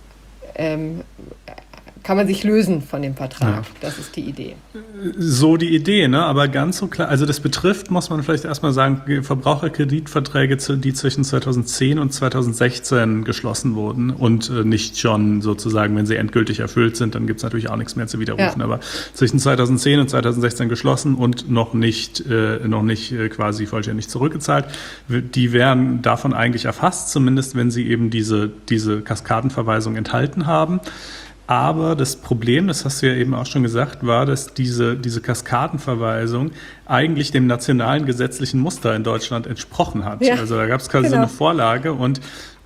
kann man sich lösen von dem Vertrag. Ja. Das ist die Idee. So die Idee, ne? Aber ganz so klar, also das betrifft, muss man vielleicht erstmal sagen, Verbraucherkreditverträge, die zwischen 2010 und 2016 geschlossen wurden und nicht schon sozusagen, wenn sie endgültig erfüllt sind, dann gibt es natürlich auch nichts mehr zu widerrufen. Ja. Aber zwischen 2010 und 2016 geschlossen und noch nicht quasi vollständig zurückgezahlt, die wären davon eigentlich erfasst, zumindest wenn sie eben diese Kaskadenverweisung enthalten haben. Aber das Problem, das hast du ja eben auch schon gesagt, war, dass diese Kaskadenverweisung eigentlich dem nationalen gesetzlichen Muster in Deutschland entsprochen hat. Ja, also da gab es quasi so eine Vorlage und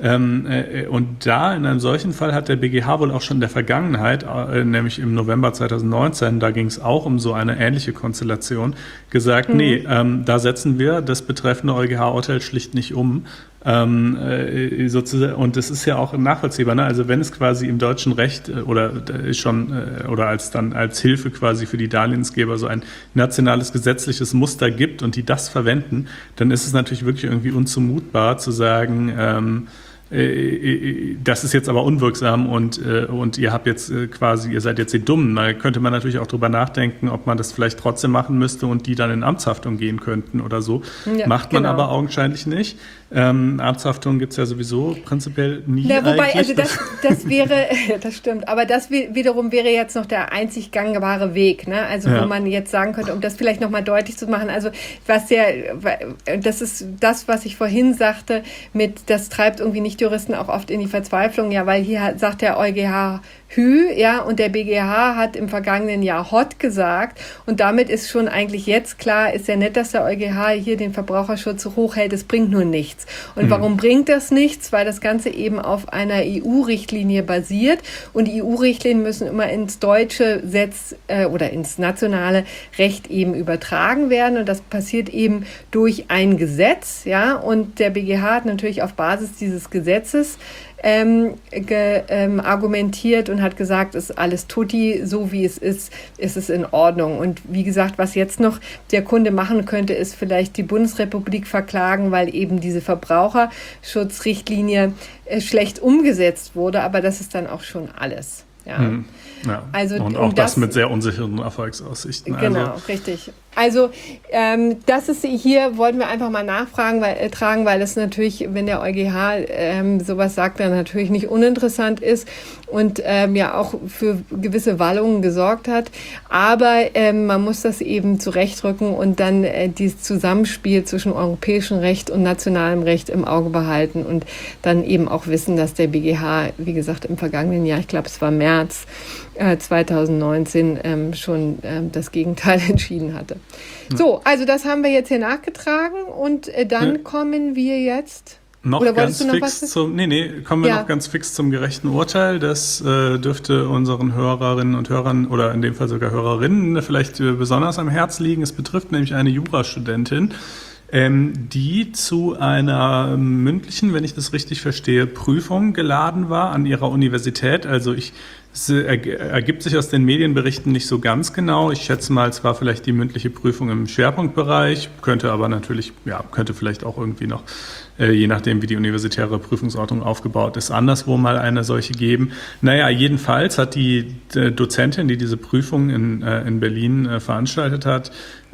da in einem solchen Fall hat der BGH wohl auch schon in der Vergangenheit, nämlich im November 2019, da ging es auch um so eine ähnliche Konstellation, gesagt, da setzen wir das betreffende EuGH-Urteil schlicht nicht um. Sozusagen, und das ist ja auch nachvollziehbar, ne? Also wenn es quasi im deutschen Recht oder als Hilfe quasi für die Darlehensgeber so ein nationales gesetzliches Muster gibt und die das verwenden, dann ist es natürlich wirklich irgendwie unzumutbar zu sagen, das ist jetzt aber unwirksam und ihr habt jetzt ihr seid jetzt die Dummen. Da könnte man natürlich auch drüber nachdenken, ob man das vielleicht trotzdem machen müsste und die dann in Amtshaftung gehen könnten oder so. Ja, macht man aber augenscheinlich nicht. Amtshaftung gibt es ja sowieso prinzipiell nie. Ja, wobei, also das wäre, das stimmt, aber das wiederum wäre jetzt noch der einzig gangbare Weg, ne? Also wo man jetzt sagen könnte, um das vielleicht nochmal deutlich zu machen, also das ist das, was ich vorhin sagte, das treibt irgendwie nicht Juristen auch oft in die Verzweiflung, ja, weil hier sagt der EuGH Hü, ja, und der BGH hat im vergangenen Jahr Hott gesagt und damit ist schon eigentlich jetzt klar, ist ja nett, dass der EuGH hier den Verbraucherschutz so hoch hält, es bringt nur nichts. Und warum bringt das nichts? Weil das Ganze eben auf einer EU-Richtlinie basiert und die EU-Richtlinien müssen immer ins deutsche Gesetz oder ins nationale Recht eben übertragen werden und das passiert eben durch ein Gesetz, ja, und der BGH hat natürlich auf Basis dieses Gesetzes argumentiert und hat gesagt, ist alles tutti, so wie es ist es in Ordnung. Und wie gesagt, was jetzt noch der Kunde machen könnte, ist vielleicht die Bundesrepublik verklagen, weil eben diese Verbraucherschutzrichtlinie schlecht umgesetzt wurde, aber das ist dann auch schon alles. Ja. Ja. Also, und auch das mit sehr unsicheren Erfolgsaussichten. Genau, richtig. Also das ist hier, wollten wir einfach mal nachfragen, weil es natürlich, wenn der EuGH sowas sagt, dann natürlich nicht uninteressant ist und ja auch für gewisse Wallungen gesorgt hat. Aber man muss das eben zurechtrücken und dann dieses Zusammenspiel zwischen europäischem Recht und nationalem Recht im Auge behalten und dann eben auch wissen, dass der BGH, wie gesagt, im vergangenen Jahr, ich glaube es war März 2019, schon das Gegenteil entschieden hatte. So, also das haben wir jetzt hier nachgetragen und dann kommen wir jetzt... Kommen wir noch ganz fix zum gerechten Urteil. Das dürfte unseren Hörerinnen und Hörern oder in dem Fall sogar Hörerinnen vielleicht besonders am Herz liegen. Es betrifft nämlich eine Jurastudentin, die zu einer mündlichen, wenn ich das richtig verstehe, Prüfung geladen war an ihrer Universität. Also es ergibt sich aus den Medienberichten nicht so ganz genau. Ich schätze mal, es war vielleicht die mündliche Prüfung im Schwerpunktbereich, könnte aber natürlich, könnte vielleicht auch irgendwie noch, je nachdem wie die universitäre Prüfungsordnung aufgebaut ist, anderswo mal eine solche geben. Naja, jedenfalls hat die Dozentin, die diese Prüfung in Berlin veranstaltet hat,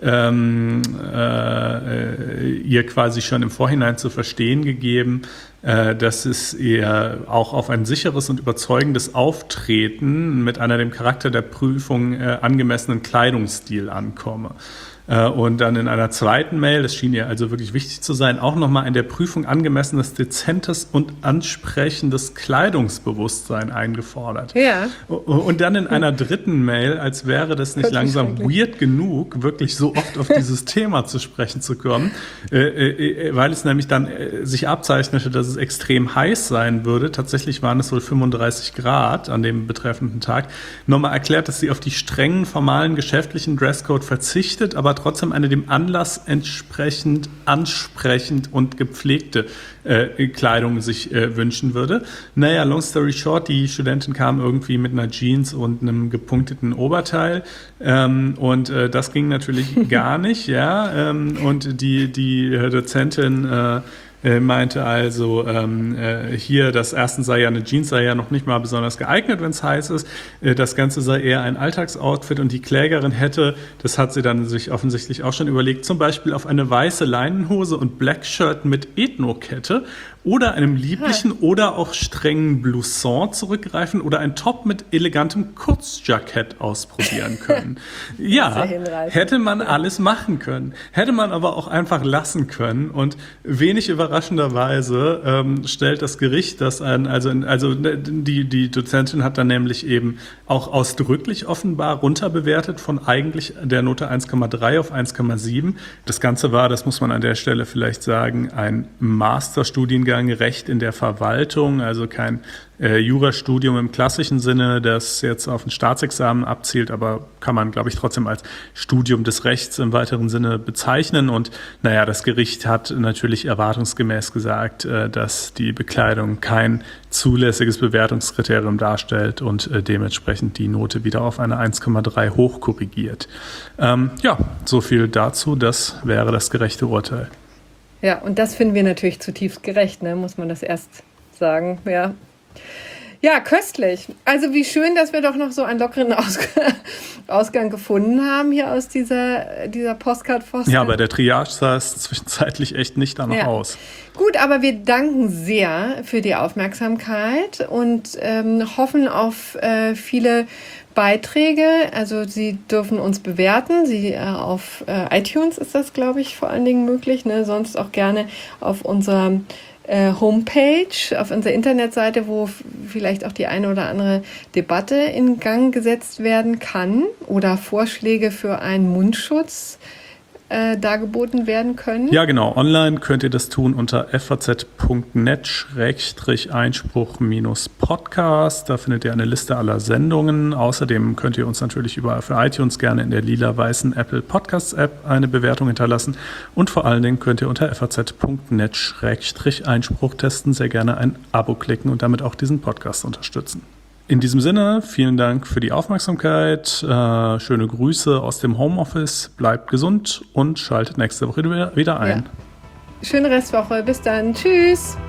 ihr quasi schon im Vorhinein zu verstehen gegeben, dass es ihr auch auf ein sicheres und überzeugendes Auftreten mit einer dem Charakter der Prüfung angemessenen Kleidungsstil ankomme. Und dann in einer zweiten Mail, das schien ihr also wirklich wichtig zu sein, auch nochmal ein der Prüfung angemessenes, dezentes und ansprechendes Kleidungsbewusstsein eingefordert. Ja. Und dann in einer dritten Mail, als wäre das nicht langsam weird genug, wirklich so oft auf dieses Thema zu sprechen zu kommen, weil es nämlich dann sich abzeichnete, dass es extrem heiß sein würde. Tatsächlich waren es wohl 35 Grad an dem betreffenden Tag. Nochmal erklärt, dass sie auf die strengen, formalen, geschäftlichen Dresscode verzichtet, aber trotzdem eine dem Anlass entsprechend ansprechend und gepflegte Kleidung sich wünschen würde. Naja, long story short, die Studentin kam irgendwie mit einer Jeans und einem gepunkteten Oberteil und das ging natürlich gar nicht, ja. Und die Dozentin meinte also, hier, das erstens sei ja eine Jeans, sei ja noch nicht mal besonders geeignet, wenn es heiß ist. Das Ganze sei eher ein Alltagsoutfit und die Klägerin hätte, das hat sie dann sich offensichtlich auch schon überlegt, zum Beispiel auf eine weiße Leinenhose und Blackshirt mit Ethnokette oder einem lieblichen oder auch strengen Blouson zurückgreifen oder ein Top mit elegantem Kurzjackett ausprobieren können. Ja, hätte man alles machen können. Hätte man aber auch einfach lassen können und wenig überraschenderweise stellt das Gericht das an, also die Dozentin hat dann nämlich eben auch ausdrücklich offenbar runterbewertet von eigentlich der Note 1,3 auf 1,7. Das Ganze war, das muss man an der Stelle vielleicht sagen, ein Masterstudiengang Recht in der Verwaltung, also kein Jurastudium im klassischen Sinne, das jetzt auf ein Staatsexamen abzielt, aber kann man, glaube ich, trotzdem als Studium des Rechts im weiteren Sinne bezeichnen. Und naja, das Gericht hat natürlich erwartungsgemäß gesagt, dass die Bekleidung kein zulässiges Bewertungskriterium darstellt und dementsprechend die Note wieder auf eine 1,3 hochkorrigiert. So viel dazu. Das wäre das gerechte Urteil. Ja, und das finden wir natürlich zutiefst gerecht, ne? Muss man das erst sagen, ja. Ja, köstlich. Also wie schön, dass wir doch noch so einen lockeren Ausgang gefunden haben hier aus dieser Postcard-Foster. Ja, bei der Triage sah es zwischenzeitlich echt nicht danach aus. Gut, aber wir danken sehr für die Aufmerksamkeit und hoffen auf viele Beiträge. Also Sie dürfen uns bewerten. Auf iTunes ist das, glaube ich, vor allen Dingen möglich. Ne? Sonst auch gerne auf unserer Homepage, auf unserer Internetseite, wo vielleicht auch die eine oder andere Debatte in Gang gesetzt werden kann oder Vorschläge für einen Mundschutz dargeboten werden können. Ja, genau. Online könnt ihr das tun unter faz.net/Einspruch-Podcast. Da findet ihr eine Liste aller Sendungen. Außerdem könnt ihr uns natürlich überall für iTunes gerne in der lila-weißen Apple Podcasts App eine Bewertung hinterlassen. Und vor allen Dingen könnt ihr unter faz.net/Einspruch-Testen sehr gerne ein Abo klicken und damit auch diesen Podcast unterstützen. In diesem Sinne, vielen Dank für die Aufmerksamkeit, schöne Grüße aus dem Homeoffice, bleibt gesund und schaltet nächste Woche wieder ein. Ja. Schöne Restwoche, bis dann, tschüss!